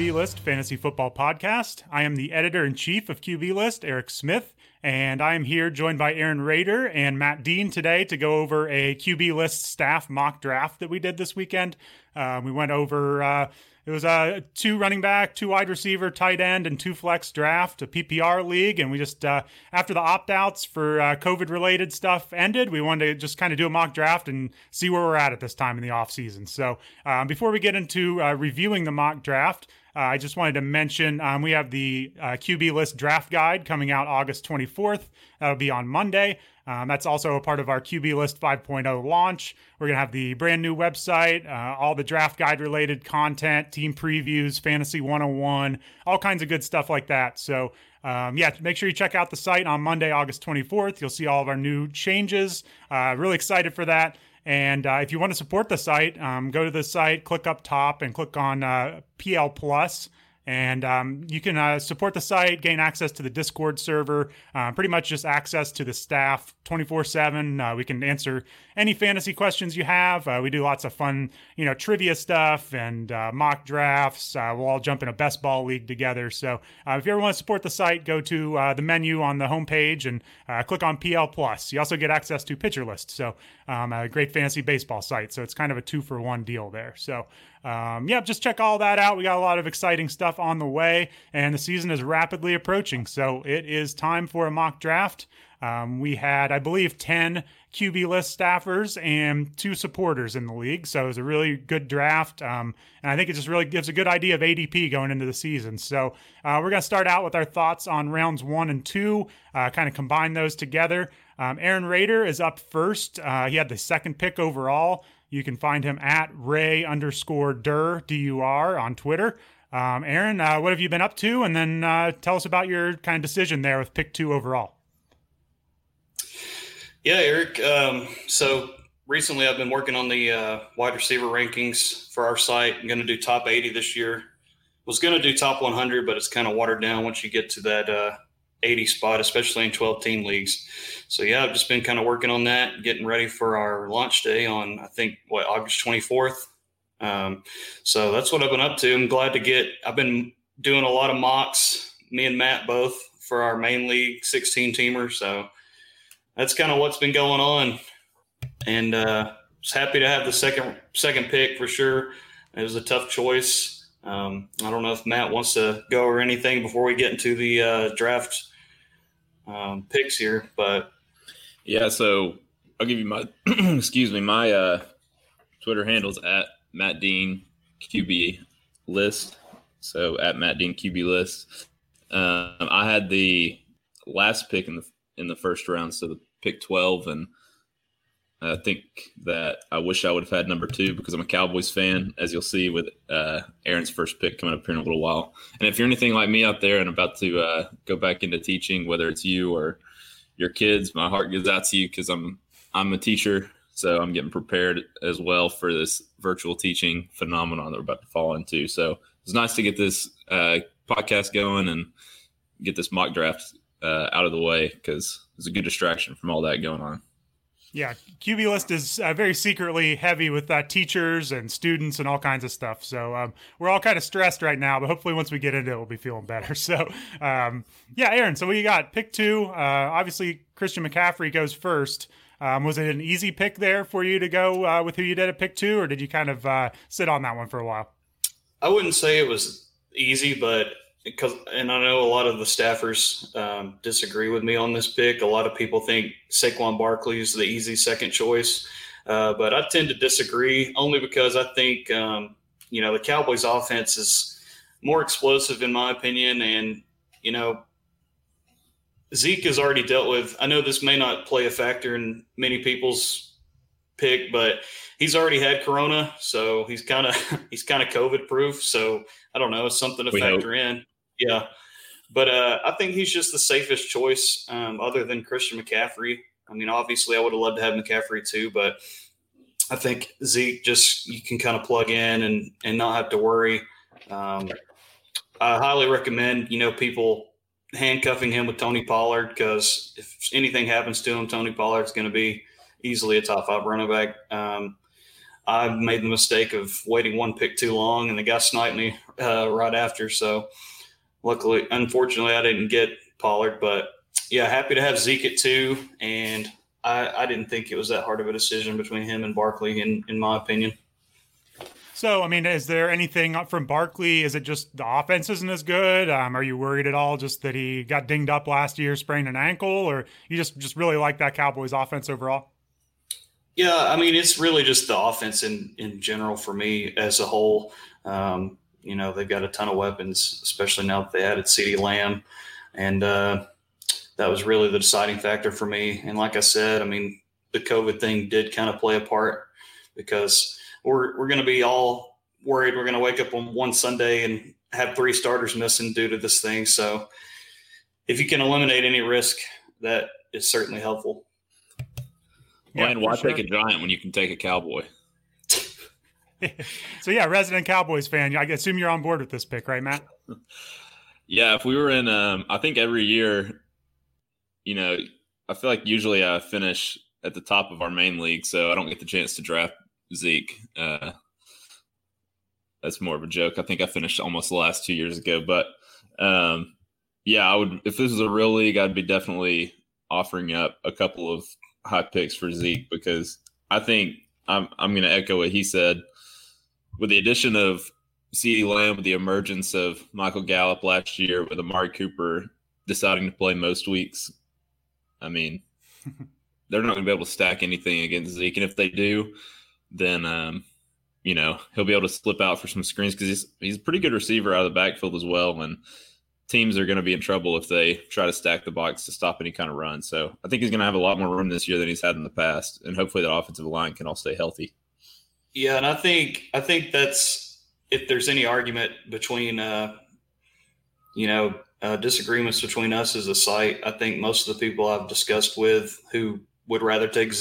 QB List Fantasy Football Podcast. I am the editor-in-chief of QB List, Eric Smith, and I am here joined by Aaron Rader and Matt Dean today to go over a QB List staff mock draft that we did this weekend. We went over, it was a 2 running back, 2 wide receiver, tight end, and 2 flex draft, a PPR league, and we just, after the opt-outs for COVID-related stuff ended, we wanted to just kind of do a mock draft and see where we're at this time in the offseason. So before we get into reviewing the mock draft, I just wanted to mention we have the QB List draft guide coming out August 24th. That'll be on Monday. That's also a part of our QB List 5.0 launch. We're going to have the brand new website, all the draft guide related content, team previews, fantasy 101, all kinds of good stuff like that. So make sure you check out the site on Monday, August 24th. You'll see all of our new changes. Really excited for that. And if you want to support the site, go to the site, click up top and click on PL Plus. And you can support the site, gain access to the Discord server, pretty much just access to the staff 24/7. We can answer any fantasy questions you have. We do lots of fun, trivia stuff and mock drafts. We'll all jump in a best ball league together. So if you ever want to support the site, go to the menu on the homepage and click on PL Plus. You also get access to Pitcher List. So a great fantasy baseball site. So it's kind of a 2-for-1 deal there. So just check all that out. We got a lot of exciting stuff on the way, and the season is rapidly approaching. So it is time for a mock draft. We had, I believe, 10 QB List staffers and 2 supporters in the league. So it was a really good draft. And I think it just really gives a good idea of ADP going into the season. So we're going to start out with our thoughts on rounds 1 and 2, kind of combine those together. Aaron Rader is up first. He had the second pick overall. You can find him at Ray_Dur, D-U-R, on Twitter. Aaron, what have you been up to? And then tell us about your kind of decision there with pick 2 overall. Yeah, Eric. So recently I've been working on the wide receiver rankings for our site. I'm going to do top 80 this year. Was going to do top 100, but it's kind of watered down once you get to that 80 spot, especially in 12-team leagues. So, yeah, I've just been kind of working on that, getting ready for our launch day on, I think, August 24th. So that's what I've been up to. I'm glad to I've been doing a lot of mocks, me and Matt both, for our main league 16-teamer. So that's kind of what's been going on. And was happy to have the second pick for sure. It was a tough choice. I don't know if Matt wants to go over anything before we get into the draft picks here, but yeah. So I'll give you my my Twitter handles at Matt Dean QB List. So at Matt Dean QB List. I had the last pick in the first round, so the pick 12, and I think that I wish I would have had number 2 because I'm a Cowboys fan, as you'll see with Aaron's first pick coming up here in a little while. And if you're anything like me out there and about to go back into teaching, whether it's you or your kids, my heart goes out to you because I'm a teacher, so I'm getting prepared as well for this virtual teaching phenomenon that we're about to fall into. So it's nice to get this podcast going and get this mock draft out of the way because it's a good distraction from all that going on. Yeah, QB List is very secretly heavy with teachers and students and all kinds of stuff. So we're all kind of stressed right now, but hopefully once we get into it, we'll be feeling better. So, Aaron, so what you got? Pick 2. Obviously, Christian McCaffrey goes first. Was it an easy pick there for you to go with who you did at pick 2, or did you kind of sit on that one for a while? I wouldn't say it was easy, but and I know a lot of the staffers disagree with me on this pick. A lot of people think Saquon Barkley is the easy second choice, but I tend to disagree only because I think the Cowboys offense is more explosive in my opinion, and Zeke has already dealt with. I know this may not play a factor in many people's pick, but he's already had Corona, so he's kind of COVID proof. So I don't know, it's something to factor in. Yeah. But I think he's just the safest choice other than Christian McCaffrey. I mean, obviously I would have loved to have McCaffrey too, but I think Zeke you can kind of plug in and not have to worry. I highly recommend, people handcuffing him with Tony Pollard because if anything happens to him, Tony Pollard's going to be easily a top 5 running back. I made the mistake of waiting one pick too long, and the guy sniped me right after. So luckily, unfortunately, I didn't get Pollard. But yeah, happy to have Zeke at 2, and I didn't think it was that hard of a decision between him and Barkley, in my opinion. So, I mean, is there anything from Barkley? Is it just the offense isn't as good? Are you worried at all just that he got dinged up last year, sprained an ankle, or you just really like that Cowboys offense overall? Yeah, I mean, it's really just the offense in general for me as a whole. They've got a ton of weapons, especially now that they added CeeDee Lamb. And that was really the deciding factor for me. And like I said, I mean, the COVID thing did kind of play a part because we're going to be all worried. We're going to wake up on one Sunday and have 3 starters missing due to this thing. So if you can eliminate any risk, that is certainly helpful. Yeah, and why take a Giant when you can take a Cowboy? So, yeah, resident Cowboys fan. I assume you're on board with this pick, right, Matt? Yeah, if we were in I think every year, I feel like usually I finish at the top of our main league, so I don't get the chance to draft Zeke. That's more of a joke. I think I finished almost the last 2 years ago. But, I would. If this was a real league, I'd be definitely offering up a couple of high picks for Zeke because I think I'm going to echo what he said. With the addition of CeeDee Lamb, with the emergence of Michael Gallup last year, with Amari Cooper deciding to play most weeks, I mean, they're not going to be able to stack anything against Zeke. And if they do, then, he'll be able to slip out for some screens because he's a pretty good receiver out of the backfield as well. And teams are going to be in trouble if they try to stack the box to stop any kind of run. So I think he's going to have a lot more room this year than he's had in the past. And hopefully that offensive line can all stay healthy. Yeah, and I think that's if there's any argument between disagreements between us as a site, I think most of the people I've discussed with who would rather take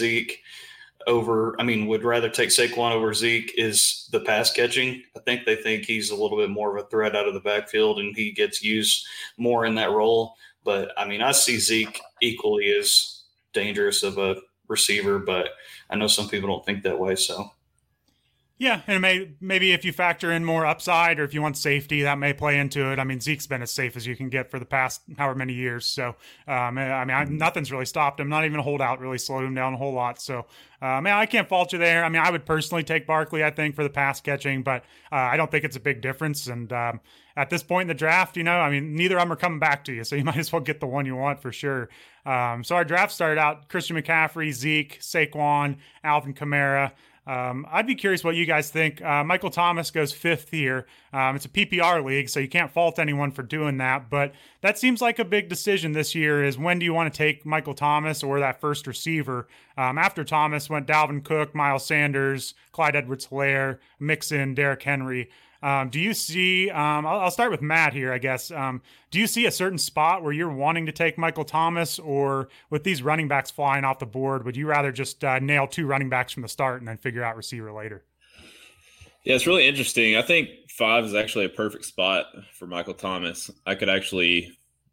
would rather take Saquon over Zeke is the pass catching. I think they think he's a little bit more of a threat out of the backfield and he gets used more in that role. But I mean, I see Zeke equally as dangerous of a receiver, but I know some people don't think that way. So. Yeah, and maybe if you factor in more upside or if you want safety, that may play into it. I mean, Zeke's been as safe as you can get for the past however many years. So, nothing's really stopped him. Not even a holdout really slowed him down a whole lot. So, I can't fault you there. I mean, I would personally take Barkley, I think, for the pass catching, but I don't think it's a big difference. And at this point in the draft, neither of them are coming back to you. So you might as well get the one you want for sure. So our draft started out Christian McCaffrey, Zeke, Saquon, Alvin Kamara. I'd be curious what you guys think. Michael Thomas goes 5th here. It's a PPR league, so you can't fault anyone for doing that. But that seems like a big decision this year is when do you want to take Michael Thomas or that first receiver? After Thomas went Dalvin Cook, Miles Sanders, Clyde Edwards-Helaire, Mixon, Derrick Henry. Do you see, I'll start with Matt here, I guess. Do you see a certain spot where you're wanting to take Michael Thomas, or with these running backs flying off the board, would you rather just nail 2 running backs from the start and then figure out receiver later? Yeah, it's really interesting. I think 5 is actually a perfect spot for Michael Thomas. I could actually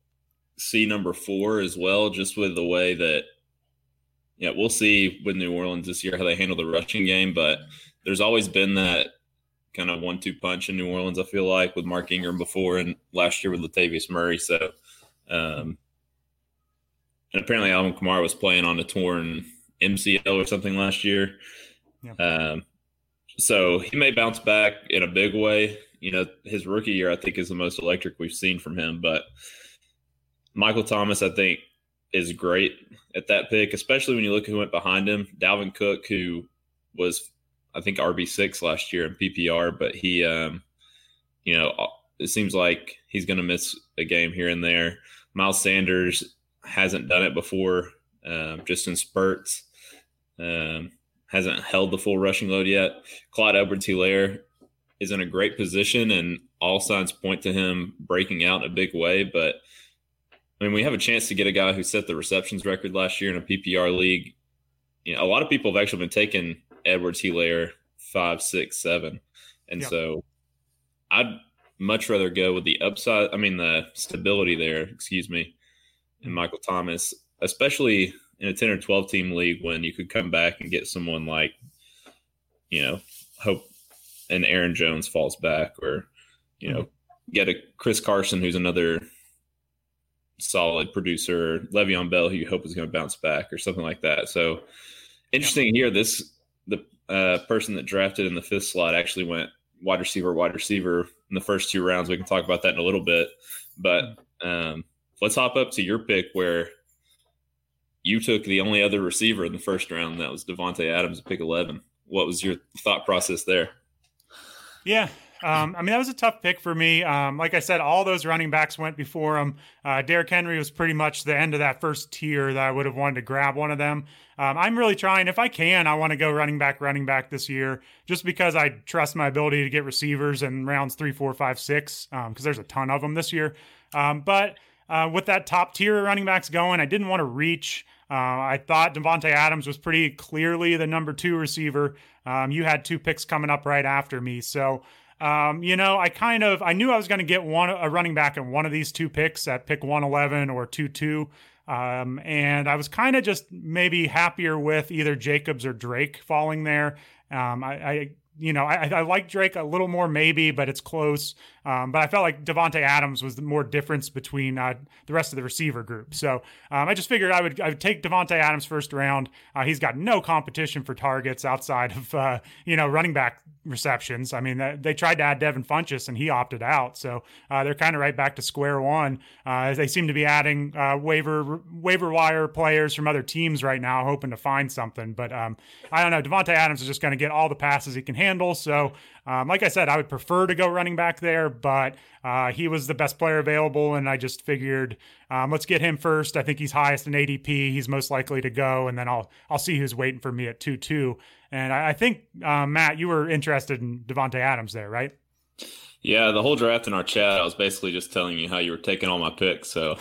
see number 4 as well, just with the way that, we'll see with New Orleans this year how they handle the rushing game, but there's always been that kind of 1-2 punch in New Orleans, I feel like, with Mark Ingram before and last year with Latavius Murray. So, and apparently Alvin Kamara was playing on a torn MCL or something last year. Yeah. So he may bounce back in a big way. His rookie year, I think, is the most electric we've seen from him. But Michael Thomas, I think, is great at that pick, especially when you look at who went behind him. Dalvin Cook, who was, I think, RB6 last year in PPR, but he, it seems like he's going to miss a game here and there. Miles Sanders hasn't done it before, just in spurts. Hasn't held the full rushing load yet. Clyde Edwards-Helaire is in a great position, and all signs point to him breaking out in a big way. But, we have a chance to get a guy who set the receptions record last year in a PPR league. A lot of people have actually been taking Edwards-Helaire 5, 6, 7. And so I'd much rather go with the upside, the stability there, in Michael Thomas, especially in a 10 or 12 team league when you could come back and get someone like, hope and Aaron Jones falls back, or, get a Chris Carson, who's another solid producer, Le'Veon Bell, who you hope is going to bounce back, or something like that. So interesting here. The person that drafted in the 5th slot actually went wide receiver in the first 2 rounds. We can talk about that in a little bit, but let's hop up to your pick, where you took the only other receiver in the first round, and that was Davante Adams at pick 11. What was your thought process there? Yeah. That was a tough pick for me. Like I said, all those running backs went before him. Derrick Henry was pretty much the end of that first tier that I would have wanted to grab one of them. I'm really trying, if I can, I want to go running back this year, just because I trust my ability to get receivers in rounds 3, 4, 5, 6, because there's a ton of them this year. But with that top tier of running backs going, I didn't want to reach. I thought Davante Adams was pretty clearly the number 2 receiver. You had 2 picks coming up right after me. So, I knew I was going to get a running back in one of these 2 picks at pick 111 or 2-2. And I was kind of just maybe happier with either Jacobs or Drake falling there. I like Drake a little more maybe, but it's close. But I felt like Davante Adams was the more difference between the rest of the receiver group. So I just figured I would take Davante Adams first round. He's got no competition for targets outside of running back receptions. I mean, they tried to add Devin Funchess and he opted out. So they're kind of right back to square one. As they seem to be adding waiver wire players from other teams right now, hoping to find something. But I don't know. Davante Adams is just going to get all the passes he can handle. So like I said, I would prefer to go running back there, but he was the best player available, and I just figured let's get him first. I think he's highest in ADP. He's most likely to go, and then I'll see who's waiting for me at 2-2. And I think, Matt, you were interested in Davante Adams there, right? Yeah, the whole draft in our chat, I was basically just telling you how you were taking all my picks. So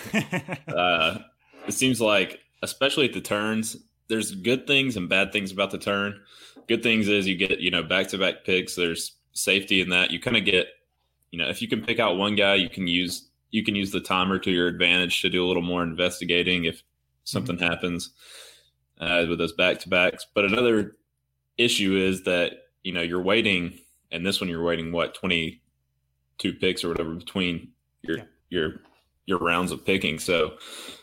it seems like, especially at the turns, there's good things and bad things about the turn. Good things is you get, back-to-back picks. There's safety in that. You kind of get, if you can pick out one guy, you can use the timer to your advantage to do a little more investigating if something happens with those back-to-backs. But another issue is that, you're waiting, and this one you're waiting, 22 picks or whatever between your rounds of picking. So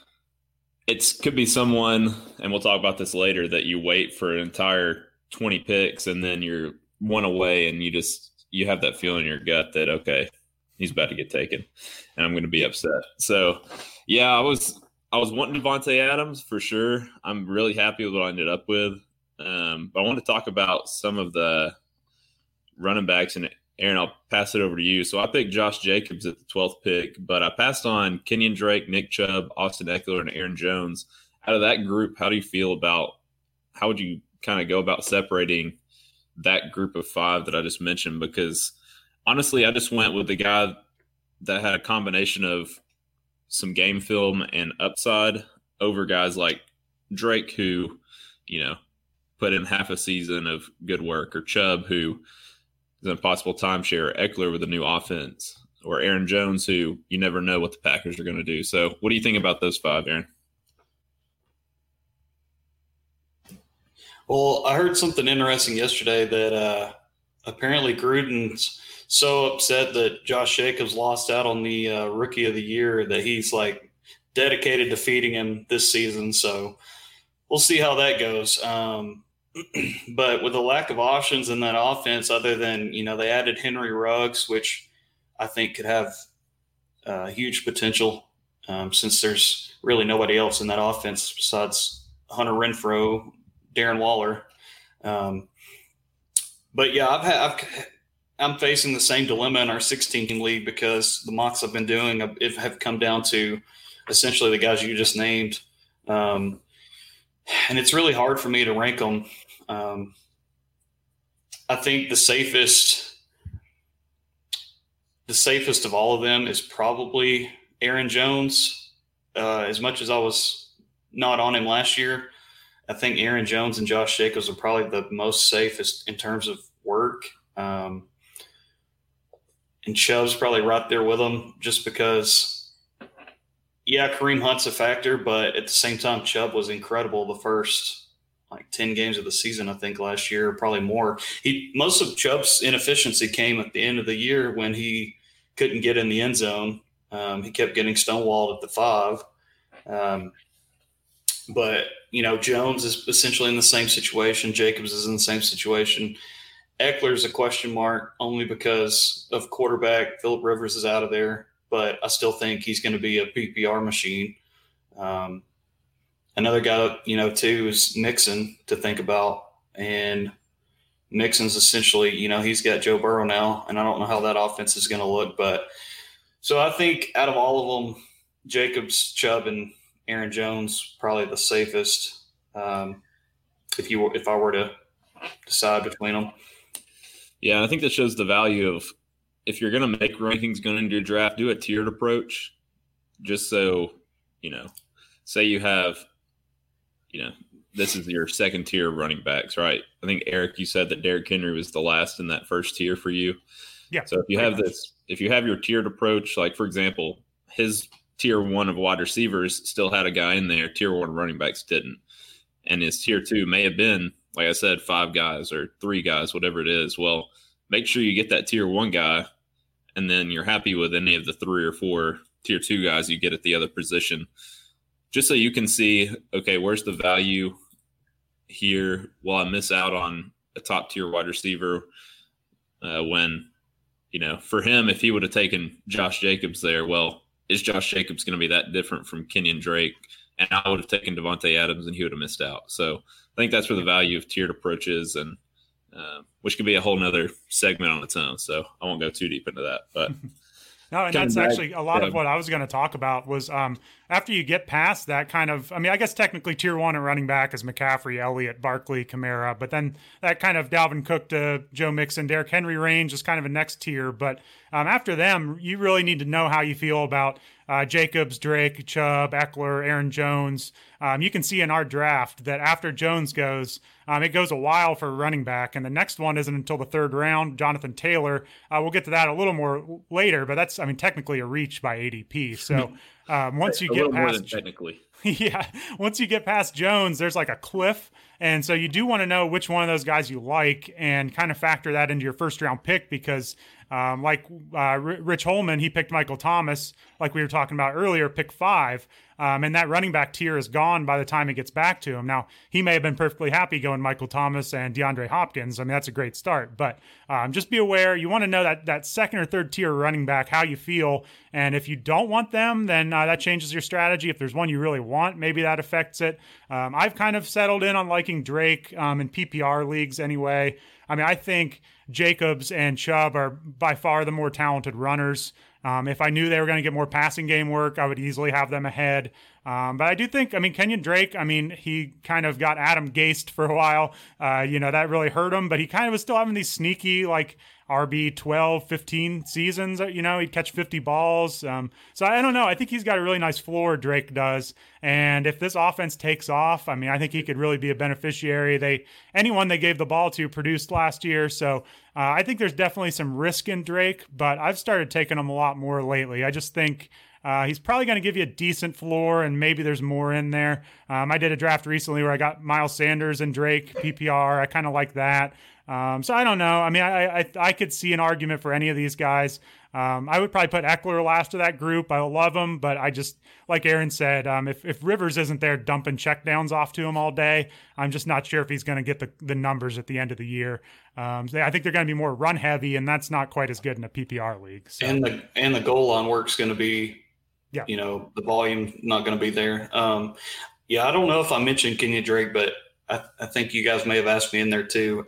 it could be someone, and we'll talk about this later, that you wait for an entire 20 picks and then you're one away and you have that feeling in your gut that, okay, he's about to get taken and I'm going to be upset. So yeah, I was wanting Davante Adams for sure. I'm really happy with what I ended up with. But I want to talk about some of the running backs, and Aaron, I'll pass it over to you. So I picked Josh Jacobs at the 12th pick, but I passed on Kenyon Drake, Nick Chubb, Austin Eckler, and Aaron Jones. Out of that group, how do you feel about, how would you kind of go about separating that group of 5 that I just mentioned? Because honestly, I just went with the guy that had a combination of some game film and upside over guys like Drake, who, put in half a season of good work, or Chubb, who is an impossible timeshare, or Eckler with a new offense, or Aaron Jones, who you never know what the Packers are going to do. So what do you think about those 5, Aaron? Well, I heard something interesting yesterday that apparently Gruden's so upset that Josh Jacobs lost out on the Rookie of the Year that he's like dedicated to feeding him this season. So we'll see how that goes. But with the lack of options in that offense, other than, they added Henry Ruggs, which I think could have huge potential since there's really nobody else in that offense besides Hunter Renfrow, Darren Waller. But yeah, I'm facing the same dilemma in our 16-team league, because the mocks I've been doing have come down to essentially the guys you just named. And it's really hard for me to rank them. I think the safest of all of them is probably Aaron Jones. As much as I was not on him last year, I think Aaron Jones and Josh Jacobs are probably the most safest in terms of work. And Chubb's probably right there with them, just because, yeah, Kareem Hunt's a factor, but at the same time, Chubb was incredible the first like 10 games of the season, I think last year, probably more. Most of Chubb's inefficiency came at the end of the year when he couldn't get in the end zone. He kept getting stonewalled at the 5. But, Jones is essentially in the same situation. Jacobs is in the same situation. Eckler's a question mark only because of quarterback. Phillip Rivers is out of there, but I still think he's going to be a PPR machine. Another guy, too, is Mixon to think about. And Mixon's essentially, he's got Joe Burrow now, and I don't know how that offense is going to look. But so I think out of all of them, Jacobs, Chubb, and Aaron Jones probably the safest. If I were to decide between them. Yeah, I think that shows the value of if you're going to make rankings going into your draft, do a tiered approach. Just so say you have, this is your second tier of running backs, right? I think Eric, you said that Derrick Henry was the last in that first tier for you. Yeah. So if you have if you have your tiered approach, like for example, his tier 1 of wide receivers still had a guy in there. Tier 1 running backs didn't. And his tier 2 may have been, like I said, 5 guys or 3 guys, whatever it is. Well, make sure you get that tier 1 guy, and then you're happy with any of the 3 or 4 tier 2 guys you get at the other position. Just so you can see, okay, where's the value here? Will I miss out on a top tier wide receiver when, for him, if he would have taken Josh Jacobs there, well, is Josh Jacobs going to be that different from Kenyon Drake? And I would have taken Devontae Adams and he would have missed out. So I think that's where the value of tiered approaches, and which could be a whole nother segment on its own. So I won't go too deep into that, but no, and that's actually a lot of what I was going to talk about was after you get past that kind of, I guess technically tier 1 at running back is McCaffrey, Elliott, Barkley, Kamara, but then that kind of Dalvin Cook to Joe Mixon, Derrick Henry range is kind of a next tier. But after them, you really need to know how you feel about Jacobs, Drake, Chubb, Eckler, Aaron Jones. You can see in our draft that after Jones goes, it goes a while for a running back, and the next one isn't until the 3rd round, Jonathan Taylor. We'll get to that a little more later, but that's, technically a reach by ADP. So once you get past technically. Yeah, once you get past Jones, there's like a cliff. And so you do want to know which one of those guys you like and kind of factor that into your first round pick because Rich Holman, he picked Michael Thomas, like we were talking about earlier, pick 5. And that running back tier is gone by the time it gets back to him. Now, he may have been perfectly happy going Michael Thomas and DeAndre Hopkins. That's a great start. But just be aware, you want to know that second or third tier running back, how you feel. And if you don't want them, then that changes your strategy. If there's one you really want, maybe that affects it. I've kind of settled in on liking Drake in PPR leagues anyway. I think Jacobs and Chubb are by far the more talented runners. If I knew they were going to get more passing game work, I would easily have them ahead. But I do think, Kenyon Drake, he kind of got Adam Gase for a while. That really hurt him, but he kind of was still having these sneaky, RB 12, 15 seasons, he'd catch 50 balls. So I don't know. I think he's got a really nice floor, Drake does. And if this offense takes off, I think he could really be a beneficiary. Anyone they gave the ball to produced last year. So I think there's definitely some risk in Drake, but I've started taking him a lot more lately. I just think he's probably going to give you a decent floor, and maybe there's more in there. I did a draft recently where I got Miles Sanders and Drake PPR. I kind of like that. So I don't know. I could see an argument for any of these guys. I would probably put Eckler last of that group. I love him, but I just, like Aaron said, if Rivers isn't there dumping checkdowns off to him all day, I'm just not sure if he's going to get the numbers at the end of the year. I think they're going to be more run heavy, and that's not quite as good in a PPR league. So. And the goal line work's going to be, the volume not going to be there. I don't know if I mentioned Kenyon Drake, but I think you guys may have asked me in there too.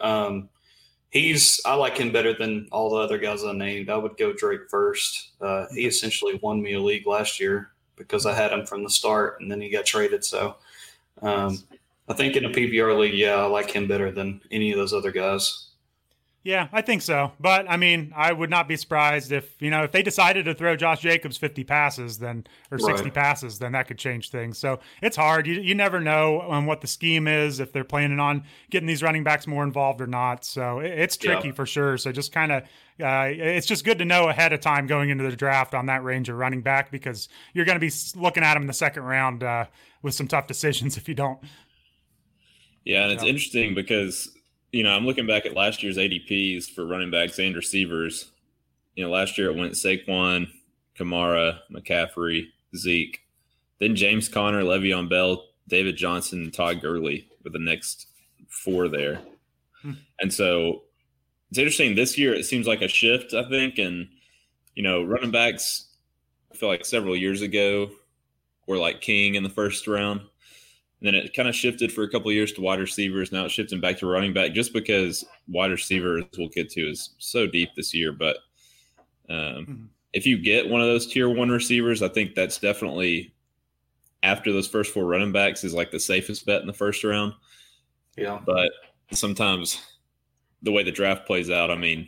I like him better than all the other guys I named. I would go Drake first. He essentially won me a league last year because I had him from the start, and then he got traded. So I think in a PPR league, I like him better than any of those other guys. Yeah, I think so. But, I would not be surprised if they decided to throw Josh Jacobs 50 passes or 60 passes, then that could change things. So it's hard. You never know what the scheme is, if they're planning on getting these running backs more involved or not. So it's tricky for sure. So just kind of it's just good to know ahead of time going into the draft on that range of running back because you're going to be looking at them in the second round with some tough decisions if you don't. Yeah, and it's interesting because, I'm looking back at last year's ADPs for running backs and receivers. Last year it went Saquon, Kamara, McCaffrey, Zeke, then James Conner, Le'Veon Bell, David Johnson, and Todd Gurley were the next 4 there. And so it's interesting. This year it seems like a shift, I think. And, running backs, I feel like several years ago were like king in the first round. And then it kind of shifted for a couple of years to wide receivers. Now it's shifting back to running back just because wide receivers we'll get to is so deep this year. But if you get one of those tier 1 receivers, I think that's definitely after those first 4 running backs is like the safest bet in the first round. Yeah. But sometimes the way the draft plays out,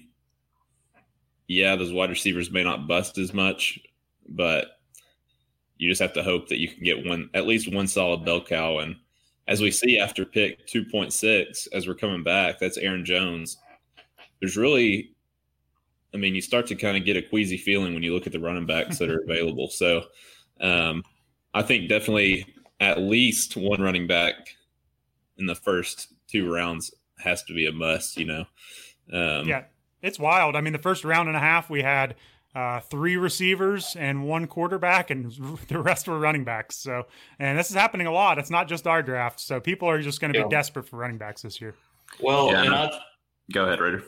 those wide receivers may not bust as much, but you just have to hope that you can get at least one solid bell cow. And as we see after pick 2.6, as we're coming back, that's Aaron Jones. There's really, you start to kind of get a queasy feeling when you look at the running backs that are available. So I think definitely at least one running back in the first 2 rounds has to be a must, Yeah, it's wild. The first round and a half, we had 3 receivers and 1 quarterback, and the rest were running backs. So, and this is happening a lot. It's not just our draft. So people are just going to be desperate for running backs this year. Well, go ahead, Raider.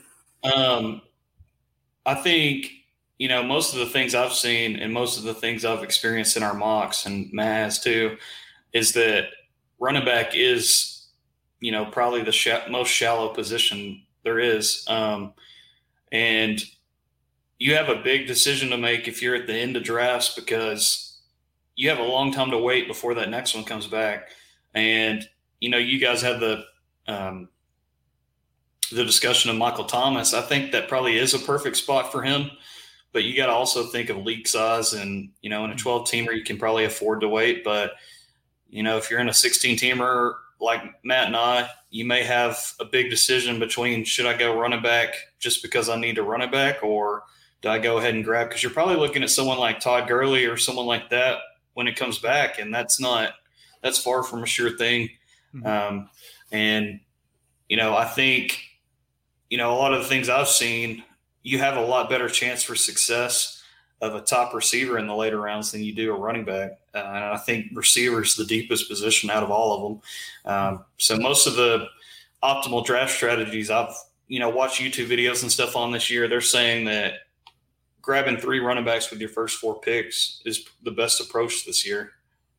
I think, most of the things I've seen and most of the things I've experienced in our mocks, and Matt has too, is that running back is, probably the most shallow position there is. And you have a big decision to make if you're at the end of drafts, because you have a long time to wait before that next one comes back. And, you guys have the discussion of Michael Thomas. I think that probably is a perfect spot for him, but you got to also think of league size, and, in a 12-teamer, you can probably afford to wait. But, if you're in a 16-teamer like Matt and I, you may have a big decision between, should I go running back just because I need a running back, or do I go ahead and grab? Because you're probably looking at someone like Todd Gurley or someone like that when it comes back, and that's far from a sure thing. And, I think, a lot of the things I've seen, you have a lot better chance for success of a top receiver in the later rounds than you do a running back. And I think receiver is the deepest position out of all of them. So most of the optimal draft strategies I've, watched YouTube videos and stuff on this year, they're saying that grabbing 3 running backs with your first 4 picks is the best approach this year.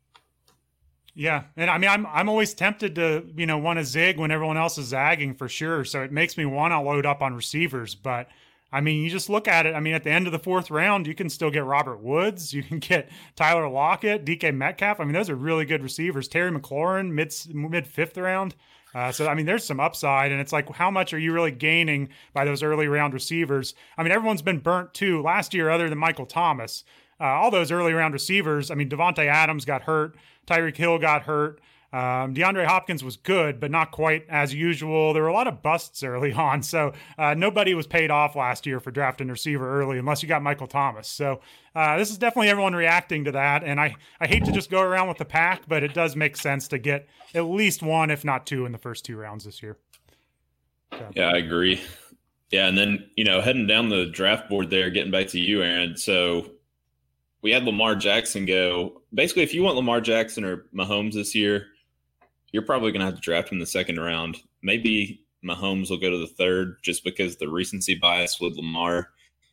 Yeah. And I'm always tempted to, want to zig when everyone else is zagging for sure. So it makes me want to load up on receivers. But you just look at it. at the end of the 4th round, you can still get Robert Woods. You can get Tyler Lockett, DK Metcalf. Those are really good receivers. Terry McLaurin, mid 5th round. So there's some upside, and it's like, how much are you really gaining by those early round receivers? Everyone's been burnt too last year, other than Michael Thomas. All those early round receivers. Devontae Adams got hurt. Tyreek Hill got hurt. DeAndre Hopkins was good, but not quite as usual. There were a lot of busts early on. So nobody was paid off last year for drafting a receiver early unless you got Michael Thomas. So this is definitely everyone reacting to that. And I hate to just go around with the pack, but it does make sense to get at least 1, if not 2, in the first 2 rounds this year. So. Yeah, I agree. Yeah, and then, heading down the draft board there, getting back to you, Aaron. So we had Lamar Jackson go. Basically, if you want Lamar Jackson or Mahomes this year, you're probably going to have to draft him in the 2nd round. Maybe Mahomes will go to the 3rd just because the recency bias with Lamar.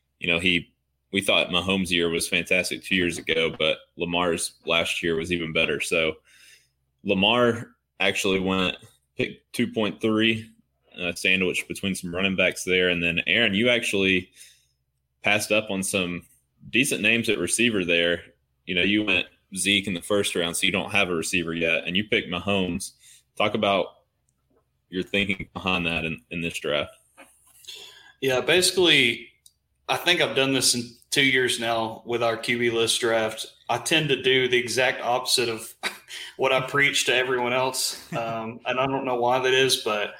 We thought Mahomes' year was fantastic 2 years ago, but Lamar's last year was even better. So Lamar actually went pick 2.3, sandwich between some running backs there. And then, Aaron, you actually passed up on some decent names at receiver there. You went Zeke in the 1st round, so you don't have a receiver yet, and you picked Mahomes. Talk about your thinking behind that in this draft. Yeah, basically, I think I've done this in 2 years now with our QB list draft. I tend to do the exact opposite of what I preach to everyone else, and I don't know why that is, but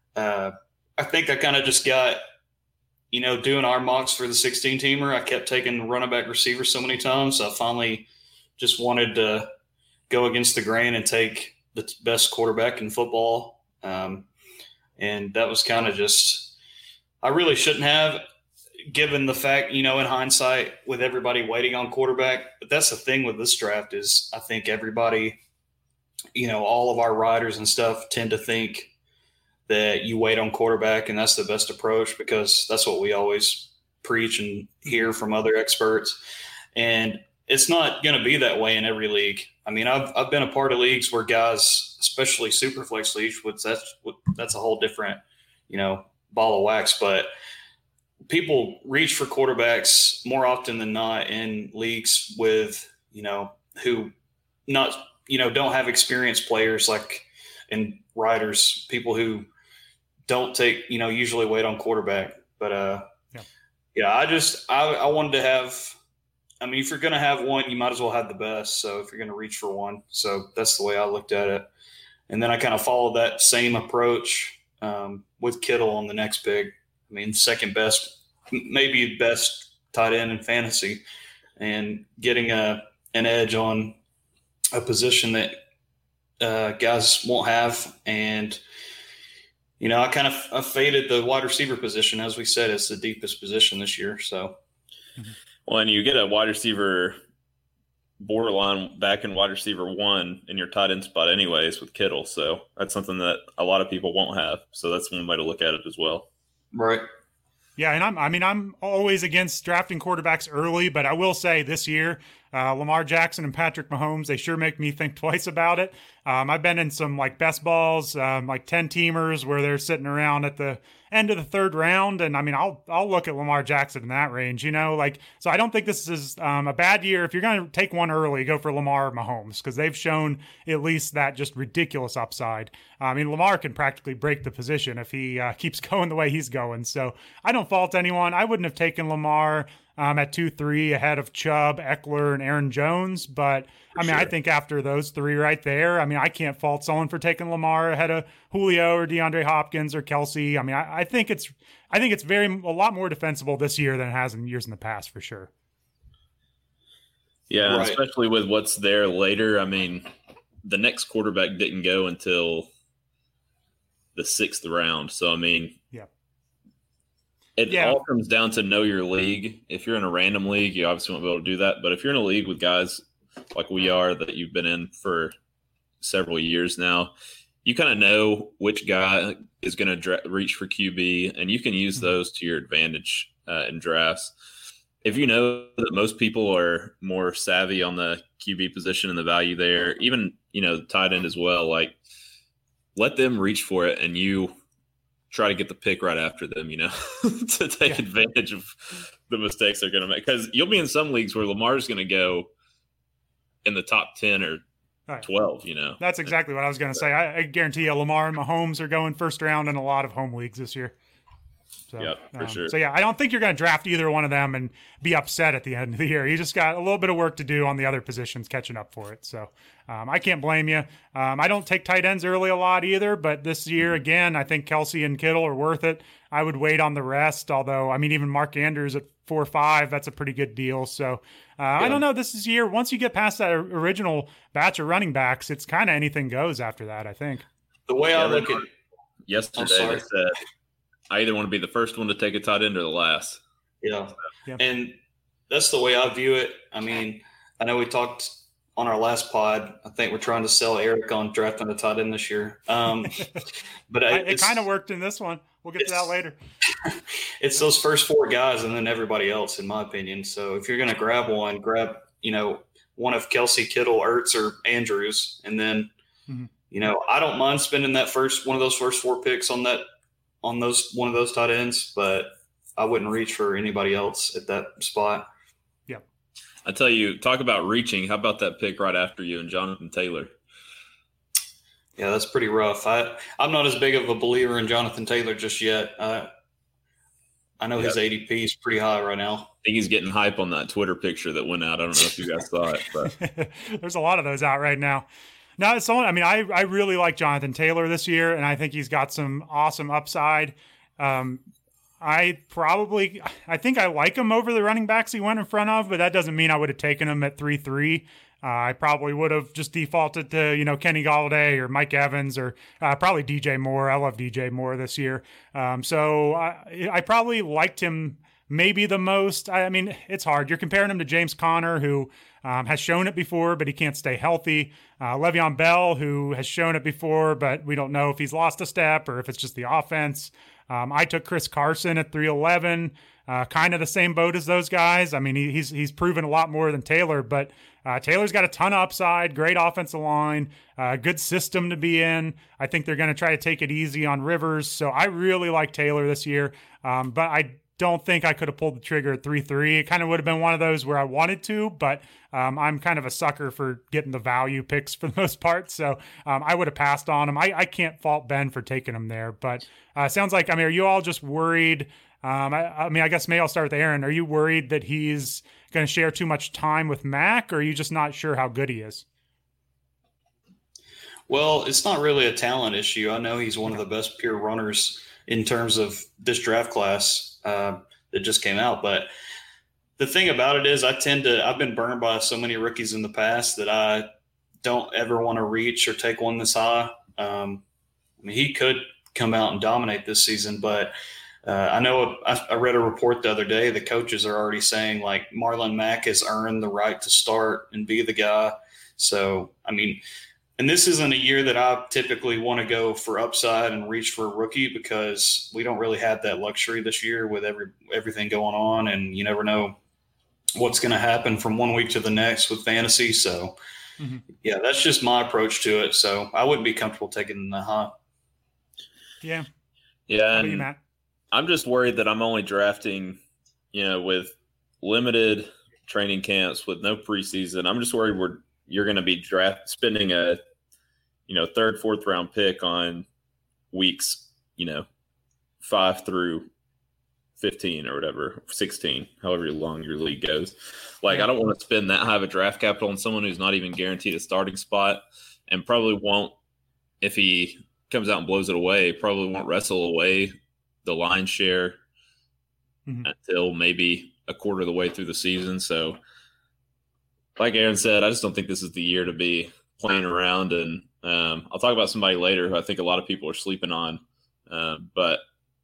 I think I kind of just got, doing our mocks for the 16-teamer. I kept taking running back receiver so many times, so I finally just wanted to go against the grain and take the best quarterback in football And that was kind of just, I really shouldn't have, given the fact, in hindsight, with everybody waiting on quarterback. But that's the thing with this draft is I think everybody, all of our riders and stuff tend to think that you wait on quarterback and that's the best approach, because that's what we always preach and hear from other experts. And it's not going to be that way in every league. I mean, I've been a part of leagues where guys, especially Superflex leagues, that's a whole different, ball of wax. But people reach for quarterbacks more often than not in leagues with, who not, don't have experienced players like in riders, people who don't take, usually wait on quarterback. But I wanted to have. I mean, if you're going to have one, you might as well have the best. So if you're going to reach for one, so that's the way I looked at it. And then I kind of followed that same approach with Kittle on the next pick. I mean, second best, maybe best tight end in fantasy, and getting an edge on a position that guys won't have. And, I faded the wide receiver position. As we said, it's the deepest position this year. So. Well, and you get a wide receiver borderline back in wide receiver 1 in your tight end spot anyways with Kittle. So that's something that a lot of people won't have. So that's one way to look at it as well. Right. Yeah, and I'm always against drafting quarterbacks early, but I will say this year, Lamar Jackson and Patrick Mahomes, they sure make me think twice about it. I've been in some like best balls, like 10-teamers where they're sitting around at the end of the third round. And I mean, I'll look at Lamar Jackson in that range, so I don't think this is a bad year. If you're going to take one early, go for Lamar or Mahomes, because they've shown at least that just ridiculous upside. I mean, Lamar can practically break the position if he keeps going the way he's going. So I don't fault anyone. I wouldn't have taken Lamar at 2-3 ahead of Chubb, Eckler, and Aaron Jones. But I mean, I think after those three right there, I mean, I can't fault someone for taking Lamar ahead of Julio or DeAndre Hopkins or Kelsey. I mean, I think it's a lot more defensible this year than it has in years in the past, for sure. Yeah, right. Especially with what's there later. I mean, the next quarterback didn't go until the 6th round. So, I mean, it all comes down to know your league. If you're in a random league, you obviously won't be able to do that. But if you're in a league with guys like we are that you've been in for several years now, you kind of know which guy is going to reach for QB, and you can use those to your advantage in drafts. If you know that most people are more savvy on the QB position and the value there, even, the tight end as well, like let them reach for it and you try to get the pick right after them, to take advantage of the mistakes they're going to make. Because you'll be in some leagues where Lamar's going to go in the top 10 or 12, That's exactly what I was going to say. I guarantee you Lamar and Mahomes are going first round in a lot of home leagues this year. So, yeah, for sure. So, I don't think you're going to draft either one of them and be upset at the end of the year. You just got a little bit of work to do on the other positions catching up for it. So, I can't blame you. I don't take tight ends early a lot either, but this year, again, I think Kelsey and Kittle are worth it. I would wait on the rest, although, I mean, even Mark Andrews at 4-5, that's a pretty good deal. So, I don't know. This is year. Once you get past that original batch of running backs, it's kind of anything goes after that, I think. The way I look at yesterday, they said, I either want to be the first one to take a tight end or the last. Yeah. And that's the way I view it. I mean, I know we talked on our last pod. I think we're trying to sell Eric on drafting a tight end this year. But it kind of worked in this one. We'll get to that later. It's those first 4 guys and then everybody else, in my opinion. So if you're going to grab one, grab, one of Kelsey, Kittle, Ertz, or Andrews. And then, I don't mind spending one of those first 4 picks on one of those tight ends, but I wouldn't reach for anybody else at that spot. Yeah. I tell you, talk about reaching. How about that pick right after you and Jonathan Taylor? Yeah, that's pretty rough. I'm not as big of a believer in Jonathan Taylor just yet. I know his ADP is pretty high right now. I think he's getting hype on that Twitter picture that went out. I don't know if you guys saw it, but there's a lot of those out right now. No, I really like Jonathan Taylor this year, and I think he's got some awesome upside. I think I like him over the running backs he went in front of, but that doesn't mean I would have taken him at 3-3. I probably would have just defaulted to, Kenny Galladay or Mike Evans or probably DJ Moore. I love DJ Moore this year. So I probably liked him maybe the most. I mean, it's hard. You're comparing him to James Conner, who has shown it before, but he can't stay healthy. Le'Veon Bell, who has shown it before, but we don't know if he's lost a step or if it's just the offense. I took Chris Carson at 311, kind of the same boat as those guys. I mean, he's proven a lot more than Taylor, but Taylor's got a ton of upside, great offensive line, good system to be in. I think they're going to try to take it easy on Rivers. So I really like Taylor this year, but I don't think I could have pulled the trigger at 3-3. It kind of would have been one of those where I wanted to, but I'm kind of a sucker for getting the value picks for the most part. So I would have passed on him. I can't fault Ben for taking him there, but sounds like, are you all just worried? I guess maybe I'll start with Aaron. Are you worried that he's going to share too much time with Mac, or are you just not sure how good he is? Well, it's not really a talent issue. I know he's one of the best pure runners in terms of this draft class that just came out. But the thing about it is I've been burned by so many rookies in the past that I don't ever want to reach or take one this high. He could come out and dominate this season, but I know I read a report the other day. The coaches are already saying like Marlon Mack has earned the right to start and be the guy. So, and this isn't a year that I typically want to go for upside and reach for a rookie because we don't really have that luxury this year with everything going on, and you never know what's going to happen from one week to the next with fantasy. So, yeah, that's just my approach to it. So I wouldn't be comfortable taking the high. Yeah. Yeah. How about you, Matt? I'm just worried that I'm only drafting, with limited training camps with no preseason. I'm just worried you're going to be spending a, third, fourth round pick on weeks, 5 through 15 or whatever, 16, however long your league goes. I don't want to spend that high of a draft capital on someone who's not even guaranteed a starting spot, and probably won't, if he comes out and blows it away, probably won't wrestle away the line share until maybe a quarter of the way through the season. So like Aaron said, I just don't think this is the year to be playing around. And I'll talk about somebody later who I think a lot of people are sleeping on. But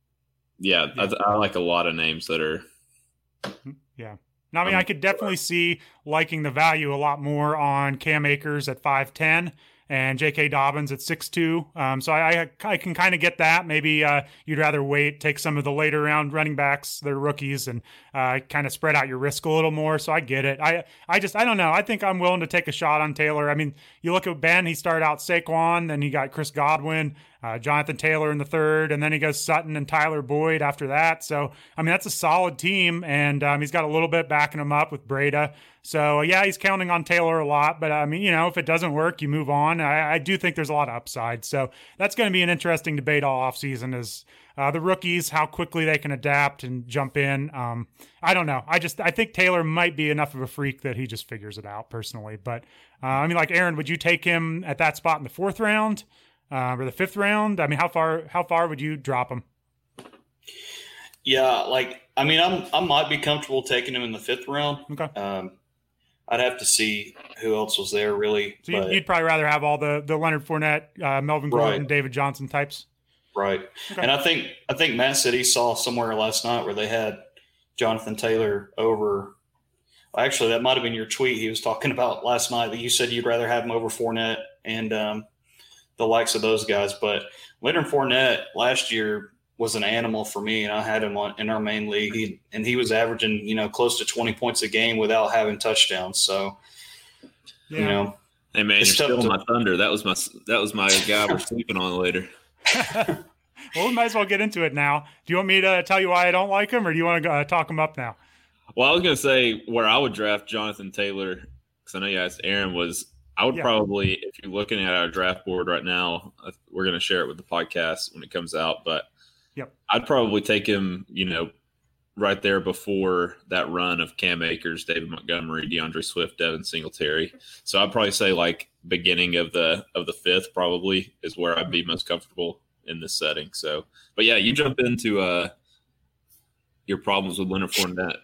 I like a lot of names that are. Yeah. No, I could definitely see liking the value a lot more on Cam Akers at 5'10". And J.K. Dobbins at 6'2". So I can kind of get that. Maybe you'd rather take some of the later round running backs, they're rookies, and kind of spread out your risk a little more. So I get it. I don't know. I think I'm willing to take a shot on Taylor. You look at Ben, he started out Saquon, then he got Chris Godwin, Jonathan Taylor in the third, and then he goes Sutton and Tyler Boyd after that. So, that's a solid team, and he's got a little bit backing him up with Breda. So, yeah, he's counting on Taylor a lot. But, if it doesn't work, you move on. I do think there's a lot of upside. So that's going to be an interesting debate all offseason is the rookies, how quickly they can adapt and jump in. I don't know. I think Taylor might be enough of a freak that he just figures it out personally. But, like Aaron, would you take him at that spot in the 4th round or the 5th round? How far would you drop him? Yeah, I might be comfortable taking him in the 5th round. Okay. I'd have to see who else was there, really. So you'd probably rather have all the Leonard Fournette, Melvin Gordon, David Johnson types? Right. Okay. And I think Matt said he saw somewhere last night where they had Jonathan Taylor over – actually, that might have been your tweet he was talking about last night, that you said you'd rather have him over Fournette and the likes of those guys. But Leonard Fournette last year – was an animal for me, and I had him in our main league. He was averaging, close to 20 points a game without having touchdowns. So, hey man, you're still my thunder. That was my guy we're sleeping on later. Well, we might as well get into it now. Do you want me to tell you why I don't like him, or do you want to talk him up now? Well, I was going to say where I would draft Jonathan Taylor, because I know you asked Aaron, I would probably, if you're looking at our draft board right now, we're going to share it with the podcast when it comes out, but I'd probably take him, right there before that run of Cam Akers, David Montgomery, DeAndre Swift, Devin Singletary. So I'd probably say beginning of the 5th probably is where I'd be most comfortable in this setting. So, but yeah, you jump into your problems with Leonard Fournette?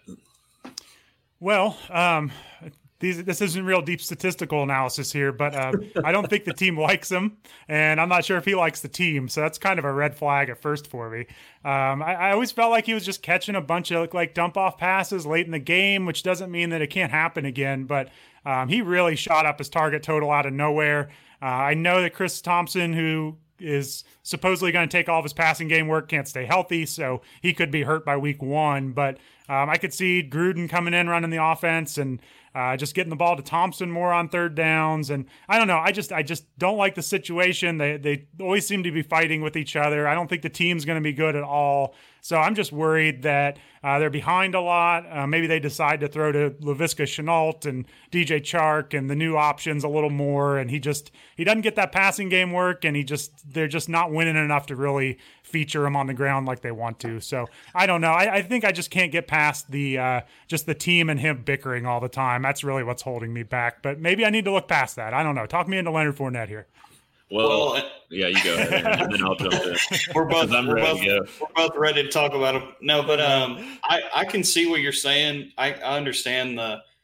Well, this isn't real deep statistical analysis here, but I don't think the team likes him, and I'm not sure if he likes the team. So that's kind of a red flag at first for me. I always felt like he was just catching a bunch of like dump off passes late in the game, which doesn't mean that it can't happen again. But he really shot up his target total out of nowhere. I know that Chris Thompson, who is supposedly going to take all of his passing game work, can't stay healthy, so he could be hurt by week 1. But I could see Gruden coming in, running the offense, and just getting the ball to Thompson more on third downs. And I don't know. I just don't like the situation. They always seem to be fighting with each other. I don't think the team's going to be good at all. So I'm just worried that they're behind a lot. Maybe they decide to throw to Laviska Shenault and DJ Chark and the new options a little more. And he doesn't get that passing game work, and they're just not winning enough to really feature him on the ground like they want to. So I don't know. I think I just can't get past just the team and him bickering all the time. That's really what's holding me back. But maybe I need to look past that. I don't know. Talk me into Leonard Fournette here. Well, yeah, you go ahead, and then I'll jump in. We're both ready to talk about him. No, but I can see what you're saying. I understand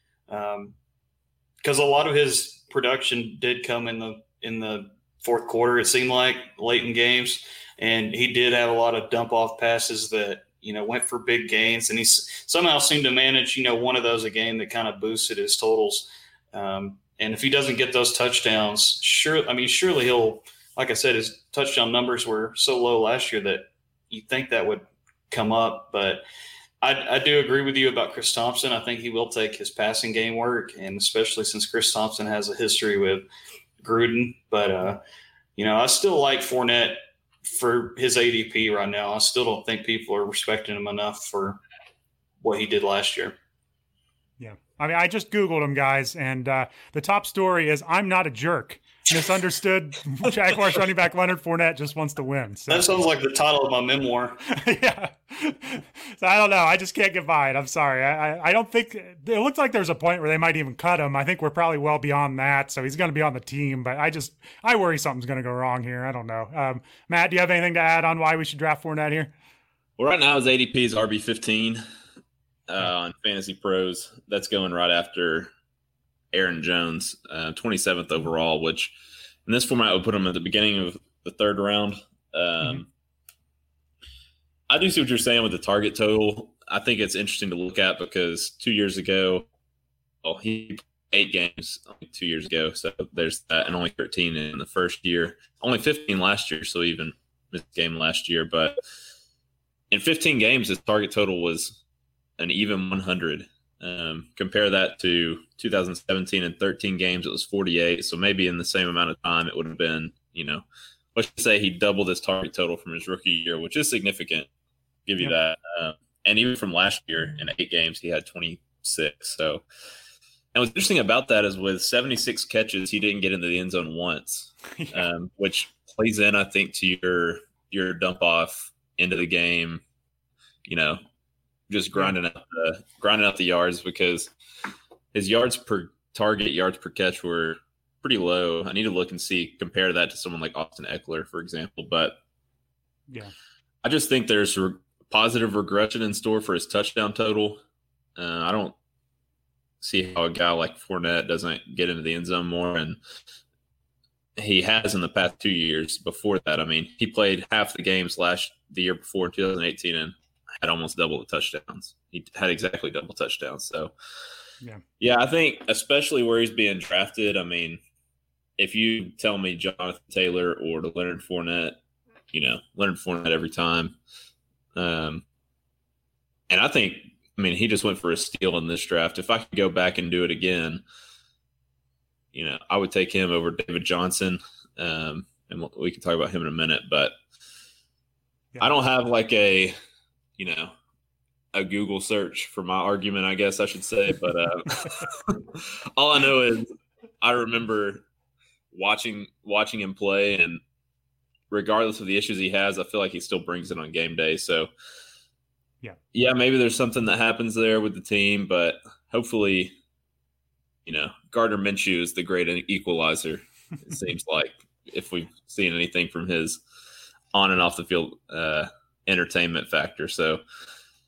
because a lot of his production did come in the fourth quarter. It seemed like late in games, and he did have a lot of dump off passes that went for big gains, and he somehow seemed to manage one of those a game that kind of boosted his totals. And if he doesn't get those touchdowns, surely he'll, like I said, his touchdown numbers were so low last year that you think that would come up. But I do agree with you about Chris Thompson. I think he will take his passing game work, and especially since Chris Thompson has a history with Gruden. But, I still like Fournette for his ADP right now. I still don't think people are respecting him enough for what he did last year. Yeah. I mean, I just Googled him, guys, and the top story is "I'm not a jerk." Misunderstood Jaguars running back Leonard Fournette just wants to win. So. That sounds like the title of my memoir. Yeah. So I don't know. I just can't get by it. I'm sorry. I don't think it looks like there's a point where they might even cut him. I think we're probably well beyond that. So he's going to be on the team, but I worry something's going to go wrong here. I don't know. Matt, do you have anything to add on why we should draft Fournette here? Well, right now his ADP is RB15 on Fantasy Pros. That's going right after Aaron Jones, 27th overall, which in this format would put him at the beginning of the third round. I do see what you're saying with the target total. I think it's interesting to look at because 2 years ago, he played 8 games 2 years ago. So there's that, and only 13 in the first year, only 15 last year. So even missed a game last year. But in 15 games, his target total was an even 100. Compare that to 2017 and 13 games, it was 48. So maybe in the same amount of time, it would have been, let's say he doubled his target total from his rookie year, which is significant. Give you that. And even from last year in 8 games, he had 26. So, and what's interesting about that is with 76 catches, he didn't get into the end zone once, which plays in, I think, to your dump off into the game, just grinding out the yards, because his yards per target, yards per catch were pretty low. I need to look and compare that to someone like Austin Eckler, for example. But yeah, I just think there's positive regression in store for his touchdown total. I don't see how a guy like Fournette doesn't get into the end zone more, and he has in the past 2 years before that. I mean, he played half the games the year before in 2018 and had almost double the touchdowns. He had exactly double touchdowns. So, yeah, I think especially where he's being drafted, I mean, if you tell me Jonathan Taylor or Leonard Fournette, Leonard Fournette every time. And I think, he just went for a steal in this draft. If I could go back and do it again, I would take him over David Johnson. And we can talk about him in a minute, but I don't have like a Google search for my argument, I guess I should say. But all I know is I remember watching him play, and regardless of the issues he has, I feel like he still brings it on game day. So, yeah, maybe there's something that happens there with the team, but hopefully, Gardner Minshew is the great equalizer. It seems like, if we've seen anything from his on and off the field entertainment factor. So,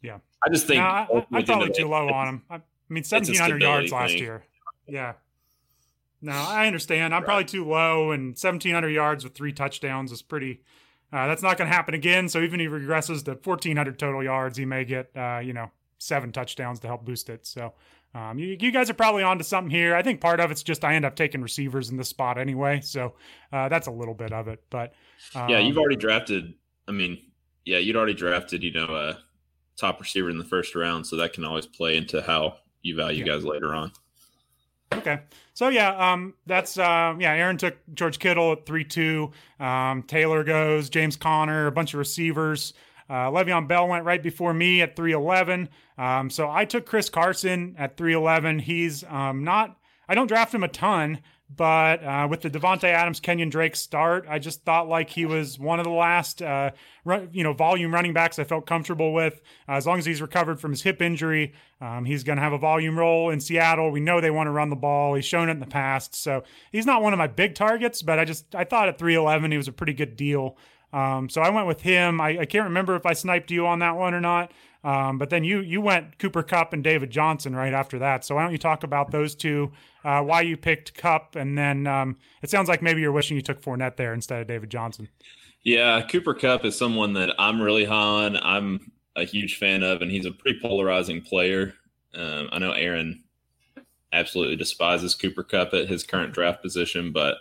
Yeah. I just think I'm probably too low on him. I mean, 1,700 yards last year. Yeah. No, I understand. I'm probably too low, and 1,700 yards with 3 touchdowns is pretty. That's not going to happen again. So even if he regresses to 1,400 total yards, he may get 7 touchdowns to help boost it. So you guys are probably onto something here. I think part of it's just I end up taking receivers in this spot anyway, so that's a little bit of it. But you've already drafted. I mean, you'd already drafted a top receiver in the first round, so that can always play into how you value guys later on. Okay. So, that's Aaron took George Kittle at 3-2. Taylor goes, James Conner, a bunch of receivers. Le'Veon Bell went right before me at 311. So I took Chris Carson at 311. He's I don't draft him a ton, but with the Devontae Adams, Kenyon Drake start, I just thought like he was one of the last, volume running backs I felt comfortable with. As long as he's recovered from his hip injury, he's going to have a volume role in Seattle. We know they want to run the ball. He's shown it in the past. So he's not one of my big targets, but I thought at 311 he was a pretty good deal. So I went with him. I can't remember if I sniped you on that one or not. But then you went Cooper Kupp and David Johnson right after that. So why don't you talk about those two, why you picked Kupp, and then it sounds like maybe you're wishing you took Fournette there instead of David Johnson. Yeah, Cooper Kupp is someone that I'm really high on. I'm a huge fan of, and he's a pretty polarizing player. I know Aaron absolutely despises Cooper Kupp at his current draft position, or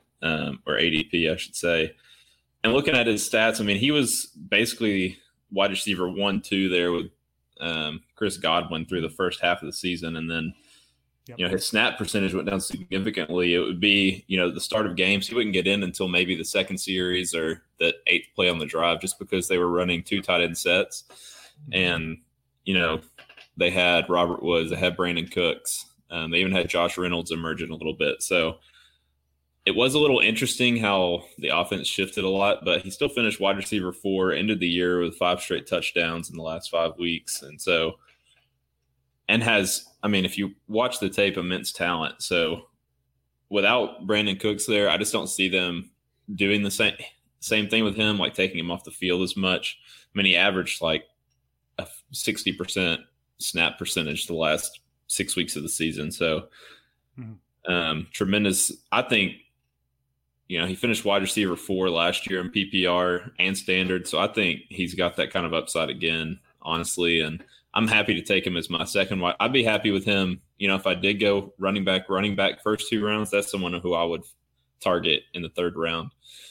ADP, I should say. And looking at his stats, I mean, he was basically wide receiver 1-2 there with Chris Godwin through the first half of the season. And then, his snap percentage went down significantly. It would be, the start of games. He wouldn't get in until maybe the second series or the 8th play on the drive just because they were running 2 tight end sets. And, they had Robert Woods, they had Brandon Cooks. They even had Josh Reynolds emerging a little bit. So it was a little interesting how the offense shifted a lot, but he still finished wide receiver 4, ended the year with 5 straight touchdowns in the last 5 weeks. If you watch the tape, immense talent. So without Brandon Cooks there, I just don't see them doing the same thing with him, like taking him off the field as much. I mean, he averaged like a 60% snap percentage the last 6 weeks of the season. So tremendous. I think, he finished wide receiver 4 last year in PPR and standard. So I think he's got that kind of upside again, honestly. And I'm happy to take him as my second wide. I'd be happy with him. If I did go running back first 2 rounds, that's someone who I would target in the 3rd round.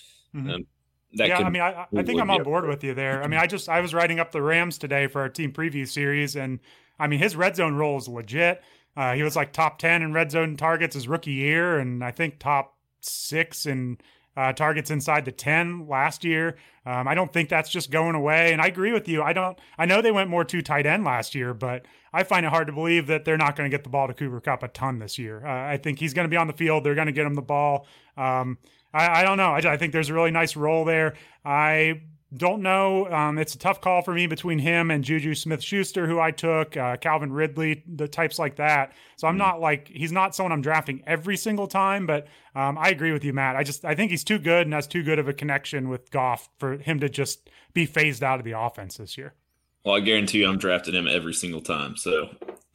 I think I'm on board with you there. I mean, I was writing up the Rams today for our team preview series, and I mean, his red zone role is legit. He was like top 10 in red zone targets his rookie year, and I think top 6 in targets inside the 10 last year. I don't think that's just going away. And I agree with you. I know they went more 2 tight end last year, but I find it hard to believe that they're not going to get the ball to Cooper Kupp a ton this year. I think he's going to be on the field. They're going to get him the ball. I don't know. I think there's a really nice role there. I don't know. It's a tough call for me between him and Juju Smith-Schuster, who I took, Calvin Ridley, the types like that. So I'm not he's not someone I'm drafting every single time, but I agree with you, Matt. I think he's too good and has too good of a connection with Goff for him to just be phased out of the offense this year. Well, I guarantee you I'm drafting him every single time. So,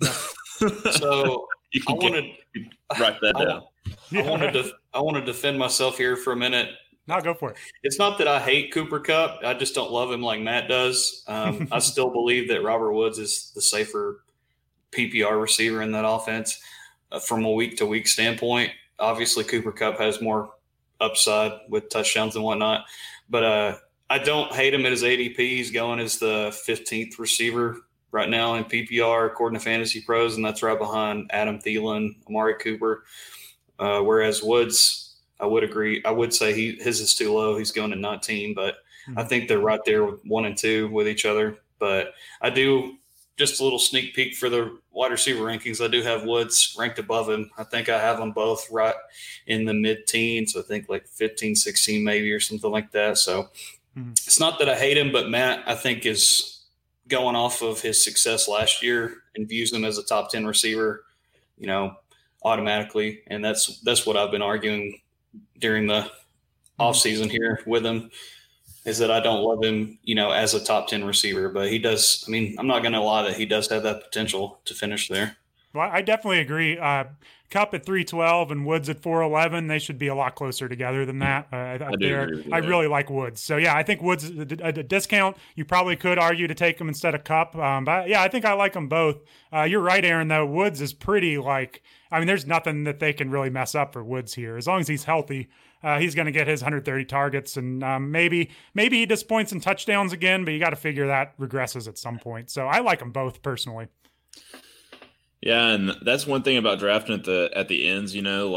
you can write that down. I want to defend myself here for a minute. No, go for it. It's not that I hate Cooper Kupp. I just don't love him like Matt does. I still believe that Robert Woods is the safer PPR receiver in that offense from a week-to-week standpoint. Obviously, Cooper Kupp has more upside with touchdowns and whatnot. But I don't hate him at his ADP. He's going as the 15th receiver right now in PPR, according to Fantasy Pros, and that's right behind Adam Thielen, Amari Cooper. Whereas Woods – I would agree. I would say his is too low. He's going to 19, but I think they're right there with 1 and 2 with each other. But I do just a little sneak peek for the wide receiver rankings. I do have Woods ranked above him. I think I have them both right in the mid-teens. I think like 15, 16 maybe or something like that. So It's not that I hate him, but Matt, I think, is going off of his success last year and views him as a top 10 receiver, automatically. And that's what I've been arguing during the offseason here with him. is that I don't love him, as a top 10 receiver, but he does. I mean, I'm not going to lie that he does have that potential to finish there. Well, I definitely agree. Cup at 312 and Woods at 411. They should be a lot closer together than that. I really like Woods. So, yeah, I think Woods is a discount. You probably could argue to take him instead of Cup. But, yeah, I think I like them both. You're right, Aaron, though. Woods is pretty there's nothing that they can really mess up for Woods here. As long as he's healthy, he's going to get his 130 targets. And maybe he disappoints in touchdowns again, but you got to figure that regresses at some point. So I like them both personally. Yeah, and that's one thing about drafting at the ends,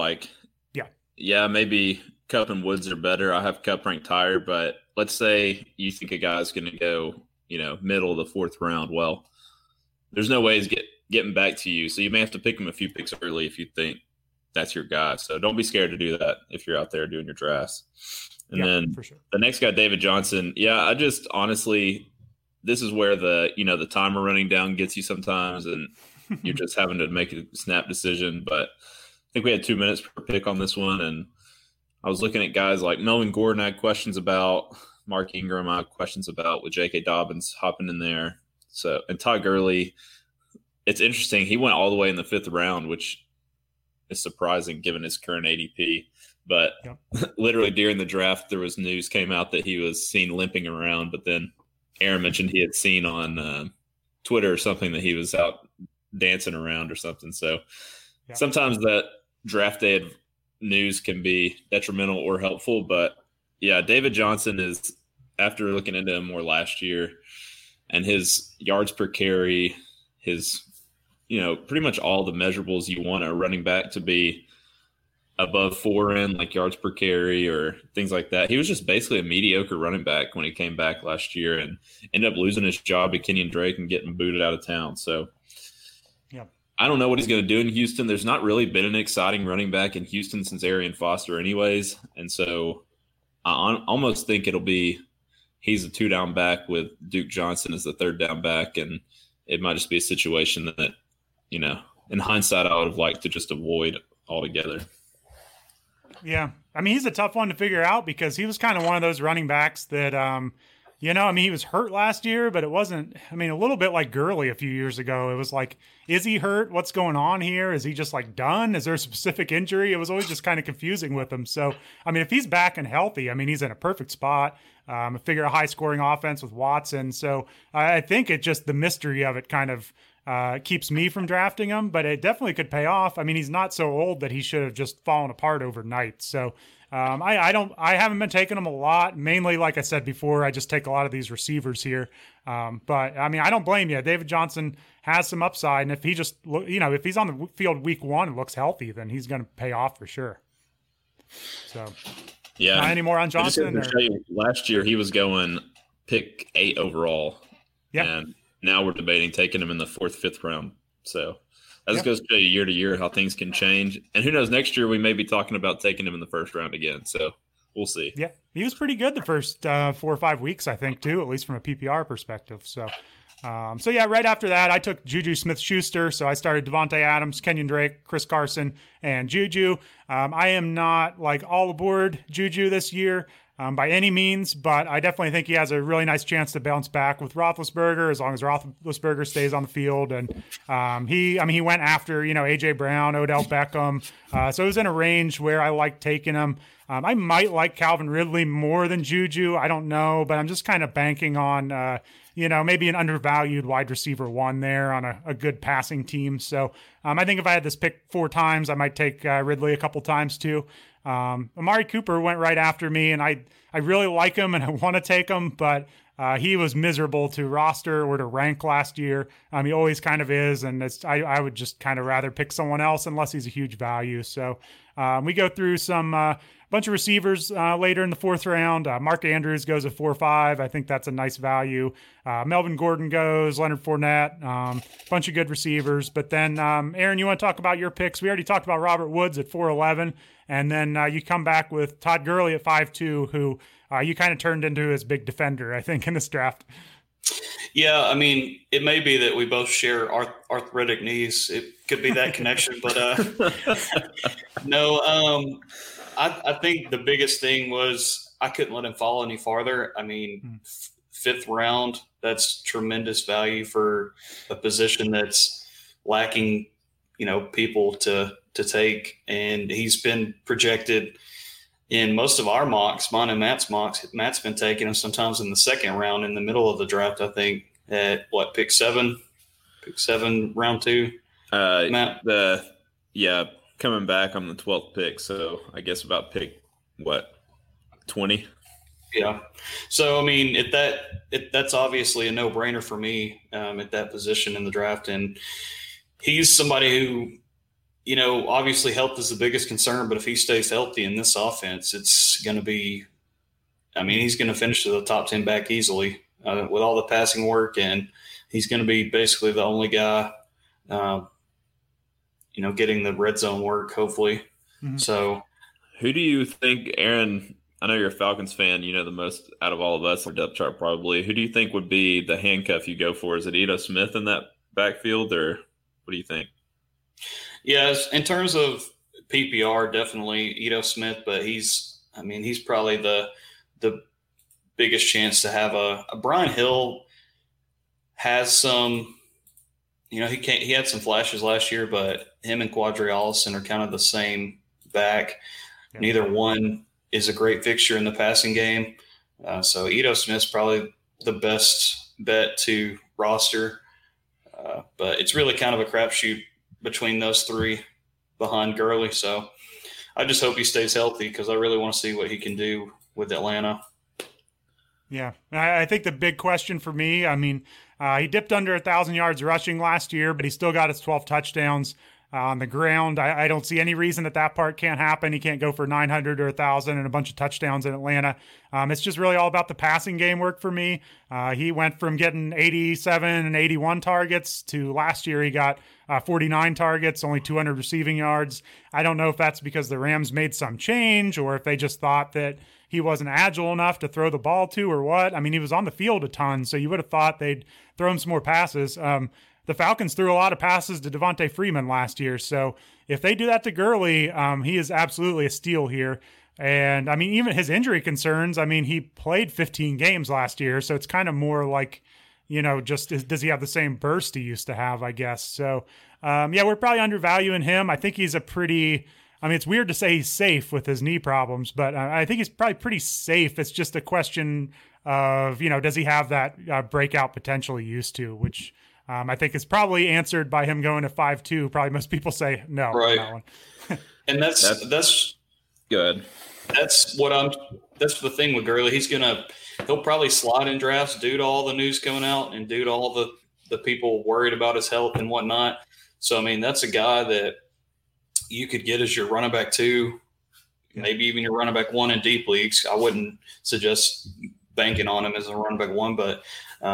maybe Cup and Woods are better. I have Cup ranked higher, but let's say you think a guy's going to go, middle of the fourth round. Well, there's no way he's getting back to you, so you may have to pick him a few picks early if you think that's your guy. So don't be scared to do that if you're out there doing your drafts. And then for sure. The next guy, David Johnson. Yeah, I just honestly, this is where the timer running down gets you sometimes, and you're just having to make a snap decision. But I think we had 2 minutes per pick on this one. And I was looking at guys like Melvin Gordon I had questions about, Mark Ingram I had questions about, with J.K. Dobbins hopping in there. So, and Todd Gurley, it's interesting. He went all the way in the 5th round, which is surprising given his current ADP. But literally during the draft, there was news came out that he was seen limping around. But then Aaron mentioned he had seen on Twitter or something that he was out dancing around or something. So sometimes that draft day news can be detrimental or helpful. But yeah, David Johnson is, after looking into him more last year, and his yards per carry, his, pretty much all the measurables you want a running back to be above 4 in, like yards per carry or things like that. He was just basically a mediocre running back when he came back last year and ended up losing his job at Kenyon Drake and getting booted out of town. So I don't know what he's going to do in Houston. There's not really been an exciting running back in Houston since Arian Foster anyways. And so I almost think he's a 2-down back with Duke Johnson as the 3rd down back. And it might just be a situation that, in hindsight, I would have liked to just avoid altogether. Yeah. I mean, he's a tough one to figure out because he was kind of one of those running backs that, he was hurt last year, but it wasn't, a little bit like Gurley a few years ago. It was like, is he hurt? What's going on here? Is he just done? Is there a specific injury? It was always just kind of confusing with him. So, if he's back and healthy, he's in a perfect spot. Figure a high scoring offense with Watson. So I think it just, the mystery of it kind of keeps me from drafting him, but it definitely could pay off. He's not so old that he should have just fallen apart overnight. So I haven't been taking him a lot. Mainly, like I said before, I just take a lot of these receivers here. But I don't blame you. David Johnson has some upside, and if he just, if he's on the field week 1 and looks healthy, then he's going to pay off for sure. So, yeah. Any more on Johnson? Last year he was going pick 8 overall. Yeah. And now we're debating taking him in the 4th, 5th round. So that just goes to show you year to year how things can change. And who knows, next year we may be talking about taking him in the 1st round again. So we'll see. Yeah, he was pretty good the first 4 or 5 weeks, I think, too, at least from a PPR perspective. So, right after that, I took Juju Smith-Schuster. So I started Devontae Adams, Kenyon Drake, Chris Carson, and Juju. I am not all aboard Juju this year. By any means, but I definitely think he has a really nice chance to bounce back with Roethlisberger as long as Roethlisberger stays on the field. And he went after, A.J. Brown, Odell Beckham. So it was in a range where I like taking him. I might like Calvin Ridley more than Juju. I don't know, but I'm just kind of banking on, maybe an undervalued wide receiver 1 there on a good passing team. So I think if I had this pick 4 times, I might take Ridley a couple times too. Amari Cooper went right after me, and I really like him and I want to take him, but he was miserable to roster or to rank last year. He always kind of is, and I would just kind of rather pick someone else unless he's a huge value. So we go through some bunch of receivers later in the 4th round. Mark Andrews goes at 4-5. I think that's a nice value. Melvin Gordon goes, Leonard Fournette, bunch of good receivers. But then, Aaron, you want to talk about your picks? We already talked about Robert Woods at 4-11. And then you come back with Todd Gurley at 5-2, who you kind of turned into his big defender, I think, in this draft. Yeah, it may be that we both share arthritic knees. It could be that connection, but no. I think the biggest thing was I couldn't let him fall any farther. I mean, fifth round, that's tremendous value for a position that's lacking, people to take. And he's been projected in most of our mocks, mine and Matt's mocks. Matt's been taking him sometimes in the second round, in the middle of the draft, I think, at pick seven, round 2. Matt? Coming back on the 12th pick. So I guess about pick 20? Yeah. So, I mean, that's obviously a no-brainer for me at that position in the draft. And he's somebody who, obviously health is the biggest concern, but if he stays healthy in this offense, it's going to be – I mean, he's going to finish to the top 10 back easily with all the passing work, and he's going to be basically the only guy, getting the red zone work, hopefully. Mm-hmm. So who do you think, Aaron – I know you're a Falcons fan, the most out of all of us on the depth chart probably. Who do you think would be the handcuff you go for? Is it Ito Smith in that backfield, or what do you think? Yes, in terms of PPR, definitely Ito Smith, but he's probably the biggest chance to have a Brian Hill has some, he had some flashes last year, but him and Quadri Allison are kind of the same back. Yeah. Neither one is a great fixture in the passing game. So Ito Smith's probably the best bet to roster. But it's really kind of a crapshoot between those three behind Gurley. So I just hope he stays healthy because I really want to see what he can do with Atlanta. Yeah, I think the big question for me, he dipped under 1,000 yards rushing last year, but he still got his 12 touchdowns. On the ground, I don't see any reason that part can't happen. He can't go for 900 or 1,000 and a bunch of touchdowns in Atlanta. It's just really all about the passing game work for me. He went from getting 87 and 81 targets to last year he got 49 targets, only 200 receiving yards. I don't know if that's because the Rams made some change or if they just thought that he wasn't agile enough to throw the ball to or what. I mean, he was on the field a ton, so you would have thought they'd throw him some more passes. The Falcons threw a lot of passes to Devontae Freeman last year. So if they do that to Gurley, he is absolutely a steal here. And, even his injury concerns, he played 15 games last year. So it's kind of more like, does he have the same burst he used to have, I guess. So, we're probably undervaluing him. I think he's it's weird to say he's safe with his knee problems, but I think he's probably pretty safe. It's just a question of, does he have that breakout potential he used to, which – I think it's probably answered by him going to 5'2". Probably most people say no. Right. On that one. And that's good. That's the thing with Gurley. He'll probably slide in drafts due to all the news coming out and due to all the people worried about his health and whatnot. So, that's a guy that you could get as your running back 2, maybe even your running back 1 in deep leagues. I wouldn't suggest banking on him as a running back 1, but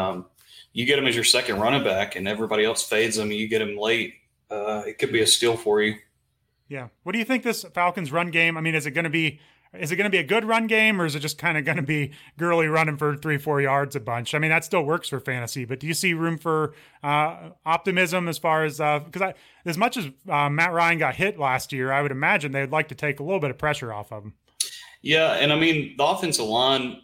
you get him as your second running back and everybody else fades him and you get him late. It could be a steal for you. Yeah. What do you think this Falcons run game? Is it going to be a good run game or is it just kind of going to be Gurley running for 3-4 yards a bunch? That still works for fantasy, but do you see room for optimism as far as, because as much as Matt Ryan got hit last year, I would imagine they'd like to take a little bit of pressure off of him. Yeah. And the offensive line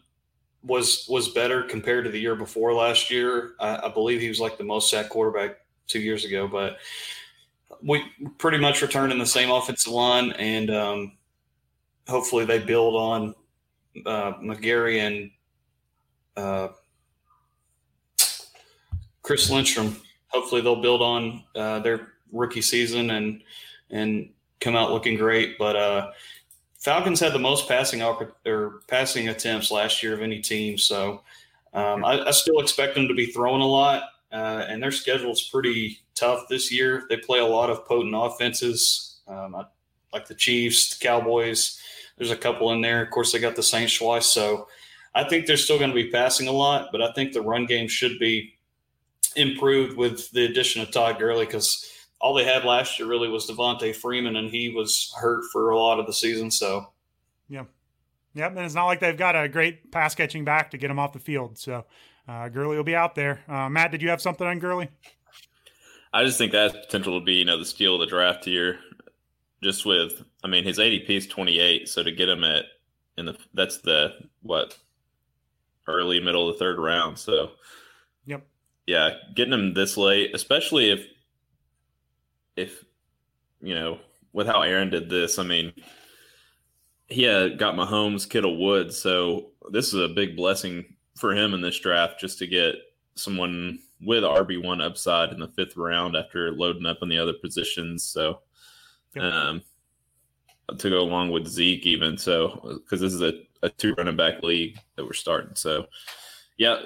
was better compared to the year before last year. I believe he was like the most sacked quarterback 2 years ago, but we pretty much returned in the same offensive line, and hopefully they build on McGarry and Chris Lindstrom. Hopefully they'll build on their rookie season and come out looking great. But Falcons had the most passing attempts last year of any team, so I still expect them to be throwing a lot, and their schedule is pretty tough this year. They play a lot of potent offenses, like the Chiefs, the Cowboys. There's a couple in there. Of course, they got the Saints twice, so I think they're still going to be passing a lot, but I think the run game should be improved with the addition of Todd Gurley because all they had last year really was Devontae Freeman, and he was hurt for a lot of the season. So, yeah. And it's not like they've got a great pass catching back to get him off the field. So, Gurley will be out there. Matt, did you have something on Gurley? I just think that has potential to be, the steal of the draft here. Just with, his ADP is 28, so to get him at that's the early middle of the third round. So Yep. yeah, getting him this late, especially if with how Aaron did this, I mean, he had got Mahomes, Kittle, Woods, so this is a big blessing for him in this draft just to get someone with RB1 upside in the fifth round after loading up on the other positions. So Yep. to go along with Zeke even, so because this is a two running back league that we're starting. So yeah,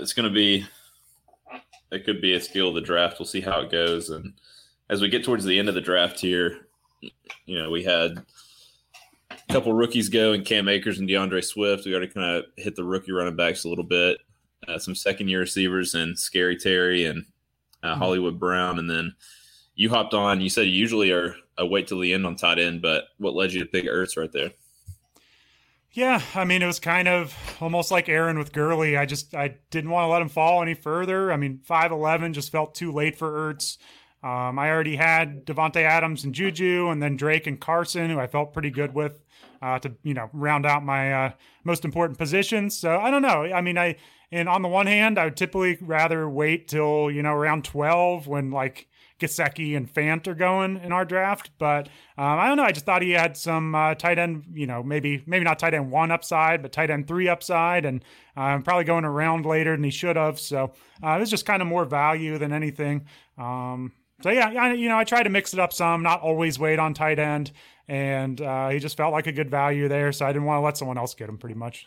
it could be a steal of the draft. We'll see how it goes. And as we get towards the end of the draft here, we had a couple rookies go in Cam Akers and DeAndre Swift. We already kind of hit the rookie running backs a little bit. Some second-year receivers and Scary Terry and Hollywood Brown. And then you hopped on. You said you usually are a wait till the end on tight end, but what led you to pick Ertz right there? Yeah, I mean, it was kind of almost like Aaron with Gurley. I didn't want to let him fall any further. I mean, 5'11" just felt too late for Ertz. I already had Devontae Adams and Juju, and then Drake and Carson, who I felt pretty good with to round out my most important positions. So I don't know. I mean, and on the one hand, I would typically rather wait till around 12 when like Gesicki and Fant are going in our draft. But I don't know. I just thought he had some tight end, maybe not tight end 1 upside, but tight end 3 upside, and probably going around later than he should have. So it was just kind of more value than anything. So yeah, I tried to mix it up some, not always wait on tight end, and he just felt like a good value there. So I didn't want to let someone else get him pretty much.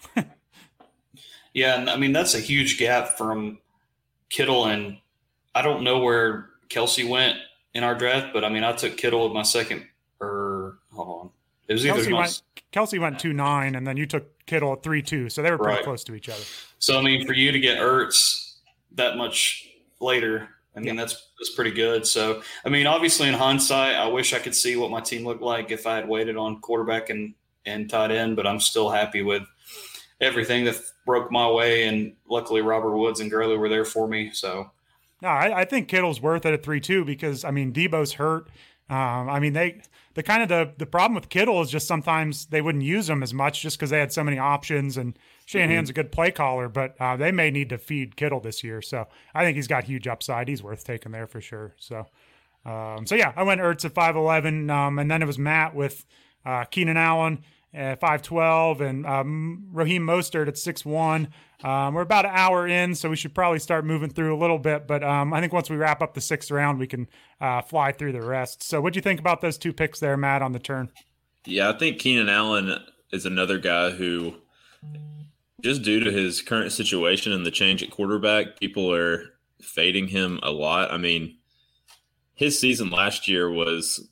Yeah, and I mean, that's a huge gap from Kittle, and I don't know where Kelsey went in our draft, but I mean, I took Kittle with my second, hold on. It was either Kelsey went 2-9, and then you took Kittle at 3-2, so they were pretty close to each other. So, I mean, for you to get Ertz that much later, I mean, that's pretty good. So, I mean, obviously in hindsight, I wish I could see what my team looked like if I had waited on quarterback and tight end, but I'm still happy with everything that broke my way, and luckily Robert Woods and Gurley were there for me. So, no, I think Kittle's worth it at 3-2 because, I mean, Debo's hurt. I mean, the problem with Kittle is just sometimes they wouldn't use him as much just because they had so many options, and Shanahan's a good play caller, but they may need to feed Kittle this year. So I think he's got huge upside. He's worth taking there for sure. So yeah, I went Ertz at 5'11", and then it was Matt with Keenan Allen at 5'12", and Raheem Mostert at 6'1". We're about an hour in, so we should probably start moving through a little bit. But I think once we wrap up the 6th round, we can fly through the rest. So what do you think about those 2 picks there, Matt, on the turn? Yeah, I think Keenan Allen is another guy who, just due to his current situation and the change at quarterback, people are fading him a lot. I mean, his season last year was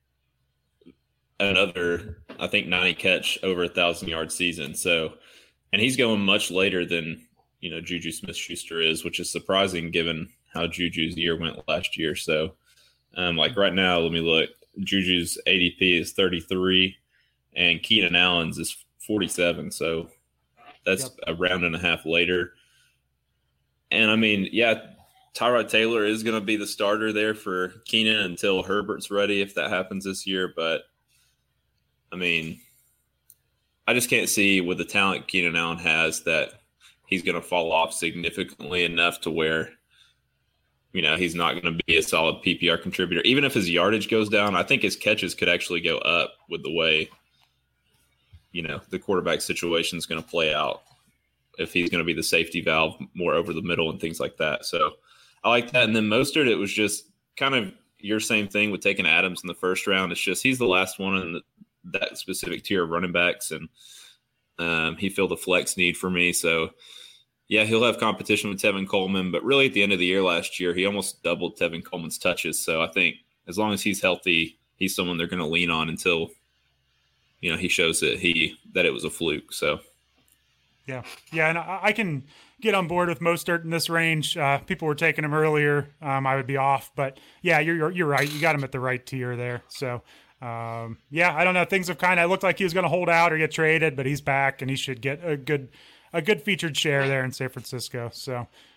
another, I think, 90 catch, over 1,000-yard season. So, and he's going much later than, Juju Smith-Schuster is, which is surprising given how Juju's year went last year. So, like right now, let me look. Juju's ADP is 33 and Keenan Allen's is 47. So that's a round and a half later. And I mean, yeah, Tyrod Taylor is going to be the starter there for Keenan until Herbert's ready, if that happens this year. But I mean, I just can't see with the talent Keenan Allen has that he's going to fall off significantly enough to where, he's not going to be a solid PPR contributor. Even if his yardage goes down, I think his catches could actually go up with the way, the quarterback situation is going to play out if he's going to be the safety valve more over the middle and things like that. So I like that. And then Mostert, it was just kind of your same thing with taking Adams in the first round. It's just he's the last one in that specific tier of running backs, and he filled the flex need for me. So, yeah, he'll have competition with Tevin Coleman, but really at the end of the year last year, he almost doubled Tevin Coleman's touches. So I think as long as he's healthy, he's someone they're going to lean on until, he shows that it was a fluke. So, yeah, and I can get on board with Mostert in this range. People were taking him earlier. I would be off, but yeah, you're right. You got him at the right tier there. So, yeah, I don't know. Things have kind of looked like he was going to hold out or get traded, but he's back and he should get a good featured share there in San Francisco. So,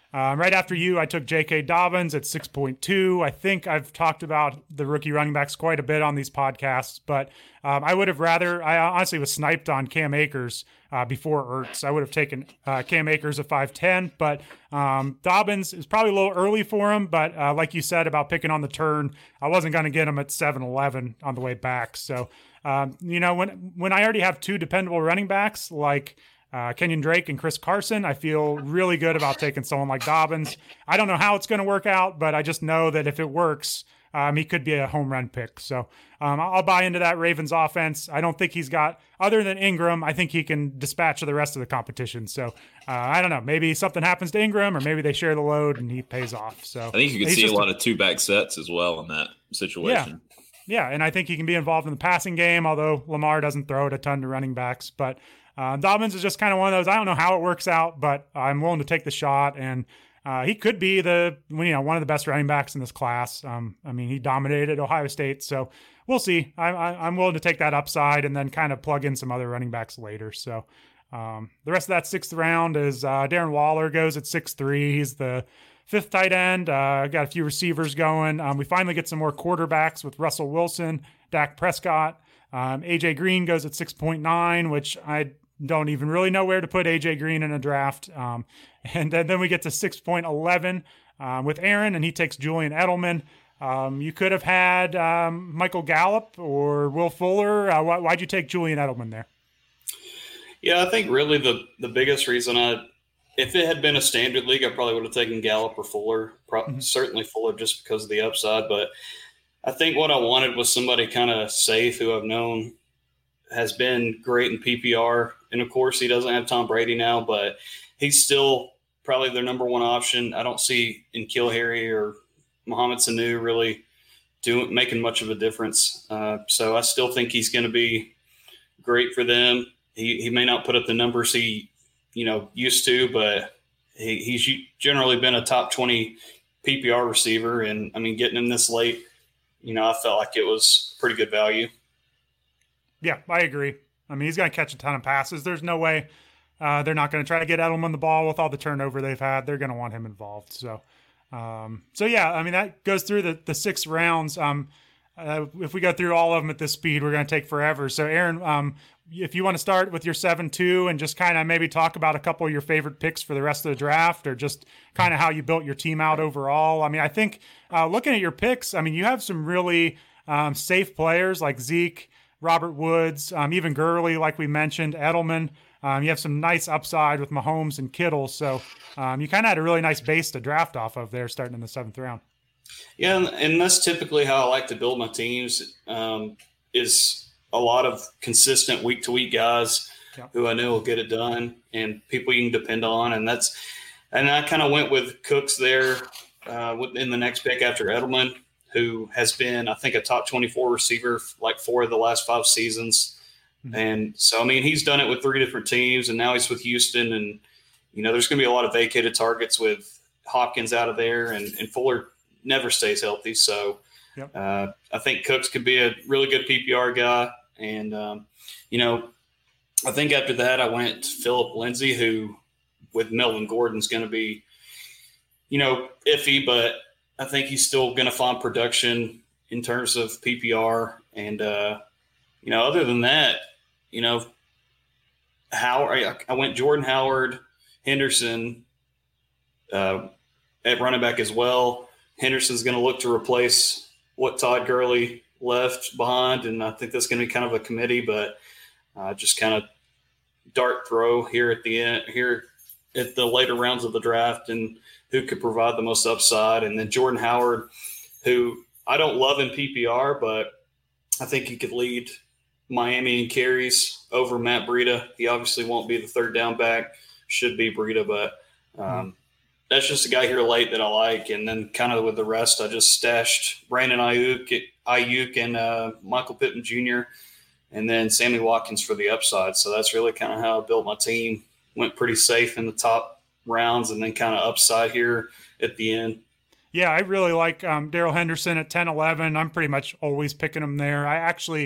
Right after you, I took J.K. Dobbins at 6.2. I think I've talked about the rookie running backs quite a bit on these podcasts, but I would have rather, I honestly was sniped on Cam Akers before Ertz. I would have taken Cam Akers at 5.10, but Dobbins is probably a little early for him, but like you said about picking on the turn, I wasn't going to get him at 7.11 on the way back. So, when I already have two dependable running backs like Kenyon Drake and Chris Carson, I feel really good about taking someone like Dobbins. I don't know how it's going to work out, but I just know that if it works, he could be a home run pick. So I'll buy into that Ravens offense. I don't think he's got, other than Ingram, I think he can dispatch the rest of the competition. So I don't know. Maybe something happens to Ingram, or maybe they share the load and he pays off. So I think you could see a lot of two-back sets as well in that situation. Yeah, and I think he can be involved in the passing game, although Lamar doesn't throw it a ton to running backs. But Dobbins is just kind of one of those, I don't know how it works out, but I'm willing to take the shot. And he could be one of the best running backs in this class. He dominated Ohio State, so we'll see. I'm willing to take that upside and then kind of plug in some other running backs later. So the rest of that 6th round is Darren Waller goes at 6'3". He's the 5th tight end. Got a few receivers going. We finally get some more quarterbacks with Russell Wilson, Dak Prescott. AJ Green goes at 6.9, which I don't even really know where to put AJ Green in a draft. And then we get to 6.11 with Aaron, and he takes Julian Edelman. You could have had Michael Gallup or Will Fuller. Why'd you take Julian Edelman there? Yeah, I think really the biggest reason if it had been a standard league, I probably would have taken Gallup or Fuller. Certainly Fuller just because of the upside. But I think what I wanted was somebody kind of safe who I've known has been great in PPR. And, of course, he doesn't have Tom Brady now, but he's still probably their number one option. I don't see N'Keal Harry or Mohamed Sanu really making much of a difference. So I still think he's going to be great for them. He may not put up the numbers he used to, but he's generally been a top 20 PPR receiver. And, getting him this late, I felt like it was pretty good value. Yeah, I agree. He's going to catch a ton of passes. There's no way they're not going to try to get Edelman the ball with all the turnover they've had. They're going to want him involved. So that goes through the 6 rounds. If we go through all of them at this speed, we're going to take forever. So, Aaron, if you want to start with your 7-2 and just kind of maybe talk about a couple of your favorite picks for the rest of the draft, or just kind of how you built your team out overall. I think looking at your picks, you have some really safe players like Zeke, Robert Woods, even Gurley, like we mentioned, Edelman. You have some nice upside with Mahomes and Kittle. So you kind of had a really nice base to draft off of there starting in the 7th round. Yeah, and that's typically how I like to build my teams, is a lot of consistent week-to-week guys who I know will get it done and people you can depend on. And I kind of went with Cooks there in the next pick after Edelman, who has been, I think, a top 24 receiver like 4 of the last 5 seasons. Mm-hmm. And so, he's done it with 3 different teams, and now he's with Houston. And, there's going to be a lot of vacated targets with Hopkins out of there, and Fuller never stays healthy. So I think Cooks could be a really good PPR guy. And, I think after that I went to Phillip Lindsay, who with Melvin Gordon's going to be, iffy, but I think he's still going to find production in terms of PPR. And, other than that, Howard, I went Jordan Howard, Henderson at running back as well. Henderson's going to look to replace what Todd Gurley left behind, and I think that's going to be kind of a committee, but just kind of dart throw here at the end, here at the later rounds of the draft, and who could provide the most upside. And then Jordan Howard, who I don't love in PPR, but I think he could lead Miami in carries over Matt Breida. He obviously won't be the 3rd down back, should be Breida, but that's just a guy here late that I like. And then kind of with the rest, I just stashed Brandon Ayuk and Michael Pittman Jr., and then Sammy Watkins for the upside. So that's really kind of how I built my team. Went pretty safe in the top rounds, and then kind of upside here at the end. Yeah, I really like Darrell Henderson at 10-11. I'm pretty much always picking him there. I actually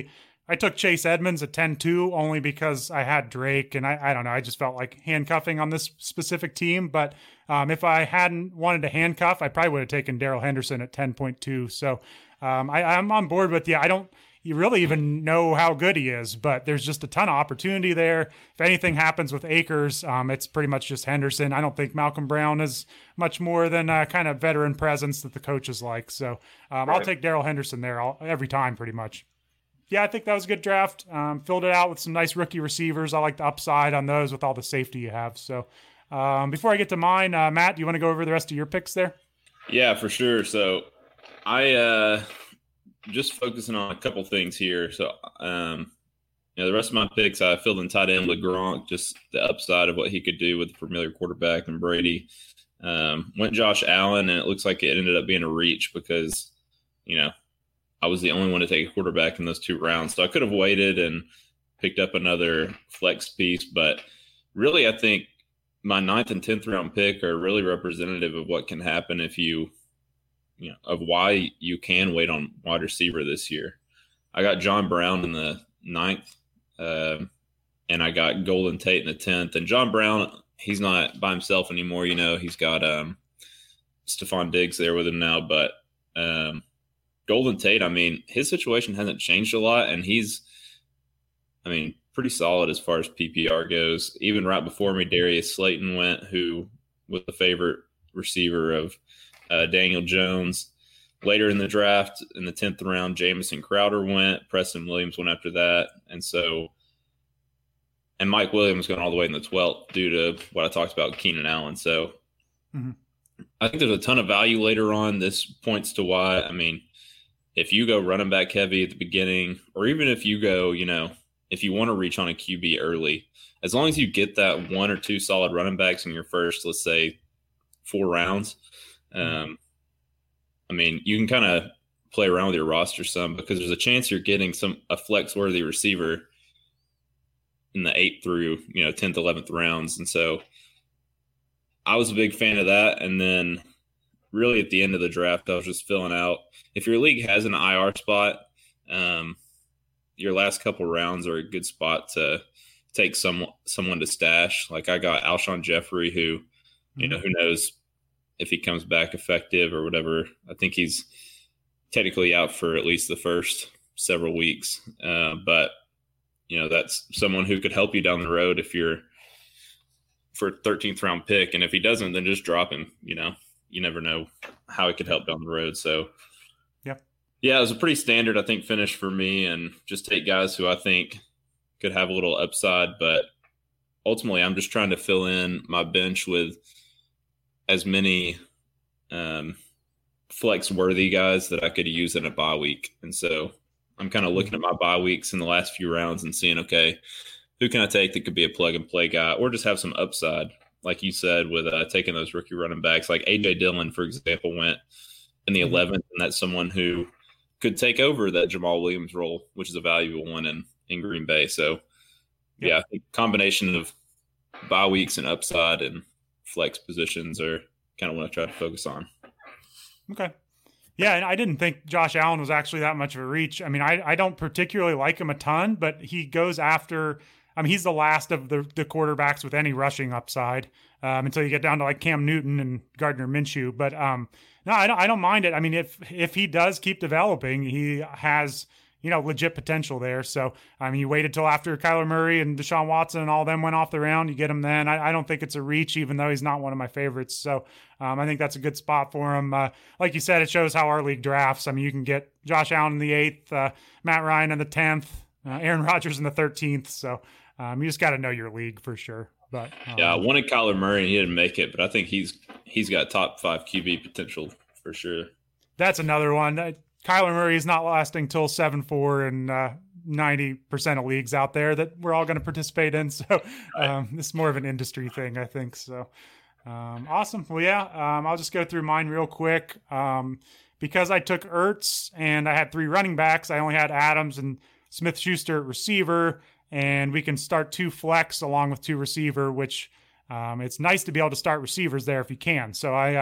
I took Chase Edmonds at 10-2 only because I had Drake, and I don't know. I just felt like handcuffing on this specific team. But if I hadn't wanted to handcuff, I probably would have taken Darrell Henderson at 10.2. So I'm on board with you. I don't you really even know how good he is, but there's just a ton of opportunity there. If anything happens with Akers, it's pretty much just Henderson. I don't think Malcolm Brown is much more than a kind of veteran presence that the coaches like. So right. I'll take Darrell Henderson there every time pretty much. Yeah, I think that was a good draft. Filled it out with some nice rookie receivers. I like the upside on those with all the safety you have. So before I get to mine, Matt, do you want to go over the rest of your picks there? Yeah, for sure. So I just focusing on a couple things here. So the rest of my picks, I filled in tight end with Gronk, just the upside of what he could do with a familiar quarterback and Brady. Went Josh Allen, and it looks like it ended up being a reach because, I was the only one to take a quarterback in those 2 rounds. So I could have waited and picked up another flex piece. But really, I think my 9th and 10th round pick are really representative of what can happen if of why you can wait on wide receiver this year. I got John Brown in the 9th, and I got Golden Tate in the 10th. And John Brown, he's not by himself anymore. He's got Stephon Diggs there with him now. But Golden Tate, his situation hasn't changed a lot, and he's, pretty solid as far as PPR goes. Even right before me, Darius Slayton went, who was the favorite receiver of Daniel Jones. Later in the draft, in the 10th round, Jamison Crowder went. Preston Williams went after that. And Mike Williams going all the way in the 12th due to what I talked about, Keenan Allen. So I think there's a ton of value later on. This points to why, if you go running back heavy at the beginning, or even if you go, if you want to reach on a QB early, as long as you get that 1 or 2 solid running backs in your first, let's say, 4 rounds, you can kind of play around with your roster some, because there's a chance you're getting a flex-worthy receiver in the 8th through 10th, 11th rounds. And so I was a big fan of that. And then really at the end of the draft, I was just filling out. If your league has an IR spot, your last couple rounds are a good spot to take someone to stash. Like I got Alshon Jeffrey, who, who knows if he comes back effective or whatever. I think he's technically out for at least the first several weeks. But, that's someone who could help you down the road if you're for a 13th round pick. And if he doesn't, then just drop him. You never know how it could help down the road. So, yeah, it was a pretty standard, I think, finish for me, and just take guys who I think could have a little upside. But ultimately, I'm just trying to fill in my bench with as many flex-worthy guys that I could use in a bye week. And so I'm kind of looking at my bye weeks in the last few rounds and seeing, okay, who can I take that could be a plug-and-play guy or just have some upside, like you said, with taking those rookie running backs. Like A.J. Dillon, for example, went in the 11th, and that's someone who could take over that Jamal Williams role, which is a valuable one in Green Bay. So, yeah, I think combination of bye weeks and upside and flex positions are kind of what I try to focus on. Okay. Yeah, and I didn't think Josh Allen was actually that much of a reach. I don't particularly like him a ton, but he goes after – he's the last of the quarterbacks with any rushing upside until you get down to like Cam Newton and Gardner Minshew. But no, I don't mind it. If he does keep developing, he has legit potential there. So you waited till after Kyler Murray and Deshaun Watson and all them went off the round, you get him then. I don't think it's a reach, even though he's not one of my favorites. So I think that's a good spot for him. Like you said, it shows how our league drafts. You can get Josh Allen in the 8th, Matt Ryan in the 10th, Aaron Rodgers in the 13th. So you just got to know your league for sure. But yeah, I wanted Kyler Murray and he didn't make it, but I think he's got top 5 QB potential for sure. That's another one. Kyler Murray is not lasting till 7-4 and 90% of leagues out there that we're all going to participate in. So this is more of an industry thing, I think. So awesome. Well, yeah, I'll just go through mine real quick. Because I took Ertz and I had 3 running backs, I only had Adams and Smith-Schuster at receiver, and we can start 2 flex along with 2 receiver, which it's nice to be able to start receivers there if you can. So I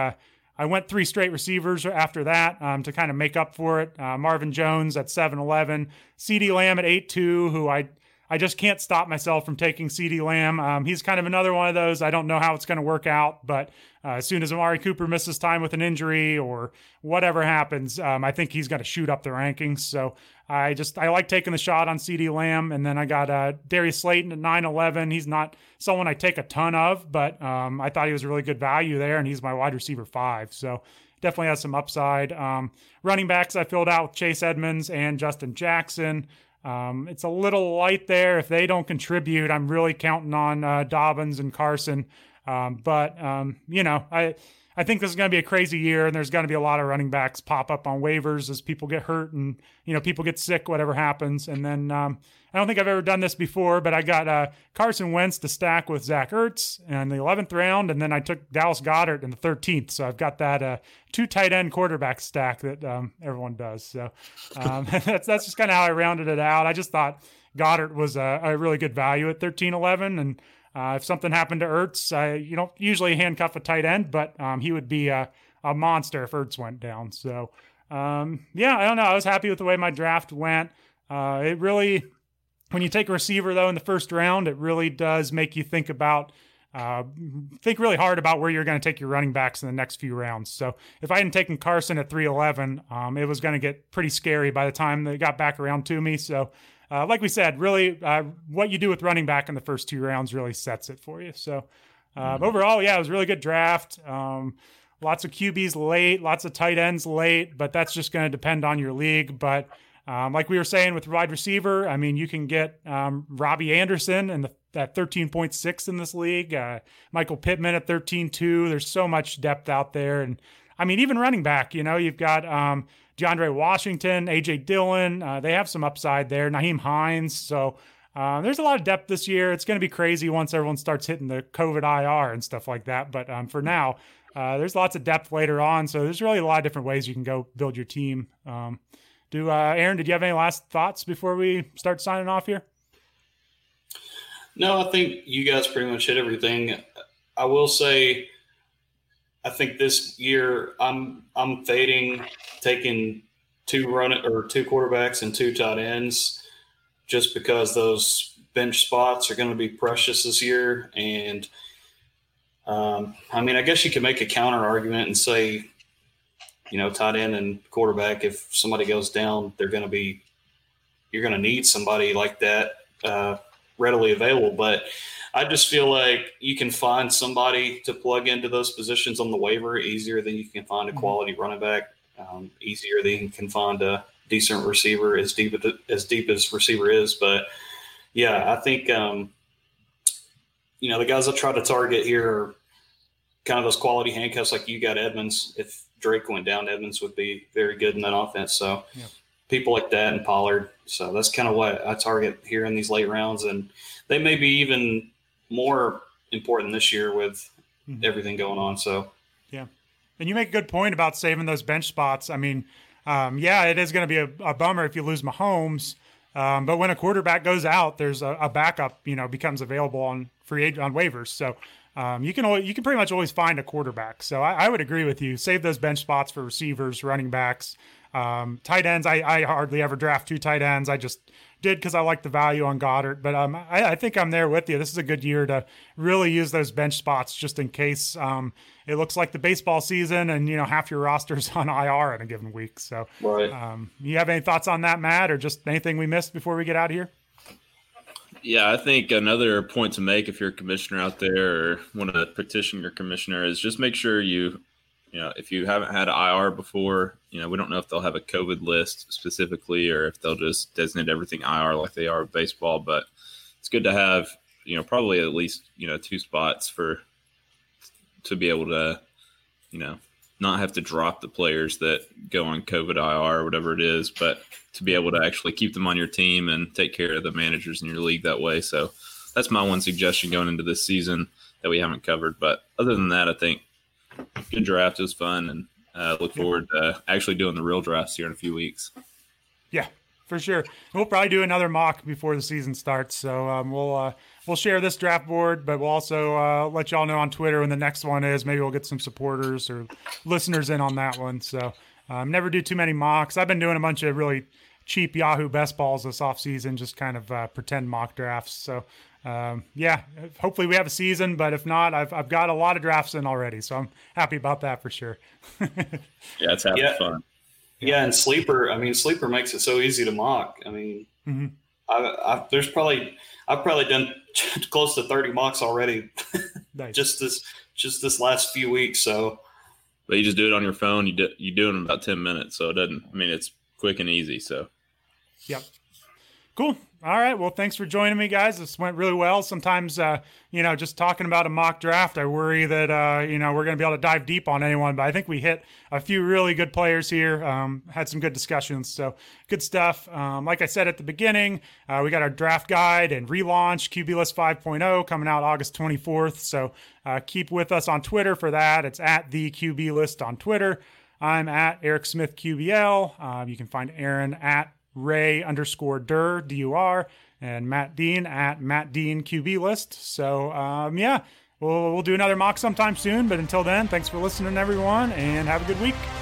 I went 3 straight receivers after that to kind of make up for it. Marvin Jones at 7-11, CeeDee Lamb at 8-2, who I just can't stop myself from taking CeeDee Lamb. He's kind of another one of those. I don't know how it's going to work out, but as soon as Amari Cooper misses time with an injury or whatever happens, I think he's going to shoot up the rankings. So I like taking the shot on CeeDee Lamb. And then I got Darius Slayton at 9-11. He's not someone I take a ton of, but I thought he was a really good value there, and he's my wide receiver 5. So definitely has some upside. Running backs I filled out with Chase Edmonds and Justin Jackson. It's a little light there. If they don't contribute, I'm really counting on Dobbins and Carson. I think this is going to be a crazy year, and there's going to be a lot of running backs pop up on waivers as people get hurt and, people get sick, whatever happens. And then I don't think I've ever done this before, but I got Carson Wentz to stack with Zach Ertz in the 11th round, and then I took Dallas Goedert in the 13th. So I've got that 2 tight end quarterback stack that everyone does. So that's just kind of how I rounded it out. I just thought Goddard was a really good value at 13-11, and if something happened to Ertz, you don't usually handcuff a tight end, but he would be a monster if Ertz went down. So, I don't know. I was happy with the way my draft went. It really, when you take a receiver, though, in the first round, it really does make you think really hard about where you're going to take your running backs in the next few rounds. So if I hadn't taken Carson at 3-11, it was going to get pretty scary by the time they got back around to me. So, like we said, really what you do with running back in the first 2 rounds really sets it for you. So overall, it was a really good draft. Lots of QBs late, lots of tight ends late, but that's just going to depend on your league. But like we were saying with wide receiver, I mean, you can get Robbie Anderson at 13.6 in this league, Michael Pittman at 13.2. There's so much depth out there. And I mean, even running back, you've got DeAndre Washington, A.J. Dillon. They have some upside there. Naheem Hines. So there's a lot of depth this year. It's going to be crazy once everyone starts hitting the COVID IR and stuff like that. But for now, there's lots of depth later on. So there's really a lot of different ways you can go build your team. Aaron, did you have any last thoughts before we start signing off here? No, I think you guys pretty much hit everything. I will say, I think this year I'm fading taking 2 quarterbacks and 2 tight ends, just because those bench spots are going to be precious this year. And I guess you can make a counter argument and say, tight end and quarterback, if somebody goes down, you're going to need somebody like that readily available. But I just feel like you can find somebody to plug into those positions on the waiver easier than you can find a quality running back, easier than you can find a decent receiver as deep as receiver is. But I think, the guys I try to target here are kind of those quality handcuffs. Like you got Edmonds. If Drake went down, Edmonds would be very good in that offense. So people like that and Pollard. So that's kind of what I target here in these late rounds. And they may be even more important this year with everything going on. So, and you make a good point about saving those bench spots. I mean, it is going to be a bummer if you lose Mahomes. But when a quarterback goes out, there's a backup, becomes available on waivers. So you can pretty much always find a quarterback. So I would agree with you. Save those bench spots for receivers, running backs, tight ends. I hardly ever draft 2 tight ends. I just did because I like the value on Goddard. But I think I'm there with you. This is a good year to really use those bench spots just in case it looks like the baseball season and, half your roster's on IR in a given week. So right. You have any thoughts on that, Matt, or just anything we missed before we get out of here? Yeah, I think another point to make if you're a commissioner out there or want to petition your commissioner is just make sure if you haven't had an IR before, we don't know if they'll have a COVID list specifically or if they'll just designate everything IR like they are with baseball. But it's good to have, probably at least, 2 spots to be able to, not have to drop the players that go on COVID IR or whatever it is, but to be able to actually keep them on your team and take care of the managers in your league that way. So that's my one suggestion going into this season that we haven't covered. But other than that, I think good draft. It was fun, and look forward to actually doing the real drafts here in a few weeks. Yeah, For sure. We'll probably do another mock before the season starts. So we'll share this draft board, but we'll also let y'all know on Twitter when the next one is. Maybe we'll get some supporters or listeners in on that one. So never do too many mocks. I've been doing a bunch of really cheap Yahoo best balls this offseason, just kind of pretend mock drafts. So hopefully we have a season, but if not, I've got a lot of drafts in already. So I'm happy about that for sure. Yeah, it's having fun. Yeah, and Sleeper makes it so easy to mock. I mean, I've probably done close to 30 mocks already. Nice. just this last few weeks. So, but you just do it on your phone. You do it in about 10 minutes. So it's quick and easy. So, yep. Cool. All right. Well, thanks for joining me, guys. This went really well. Sometimes, just talking about a mock draft, I worry that, we're going to be able to dive deep on anyone, but I think we hit a few really good players here, had some good discussions. So good stuff. Like I said at the beginning, we got our draft guide and relaunch QB List 5.0 coming out August 24th. So keep with us on Twitter for that. It's at the QB List on Twitter. I'm at Eric Smith QBL. You can find Aaron at Ray_Dur, DUR, and Matt Dean at Matt Dean QB List. So, we'll do another mock sometime soon. But until then, thanks for listening, everyone, and have a good week.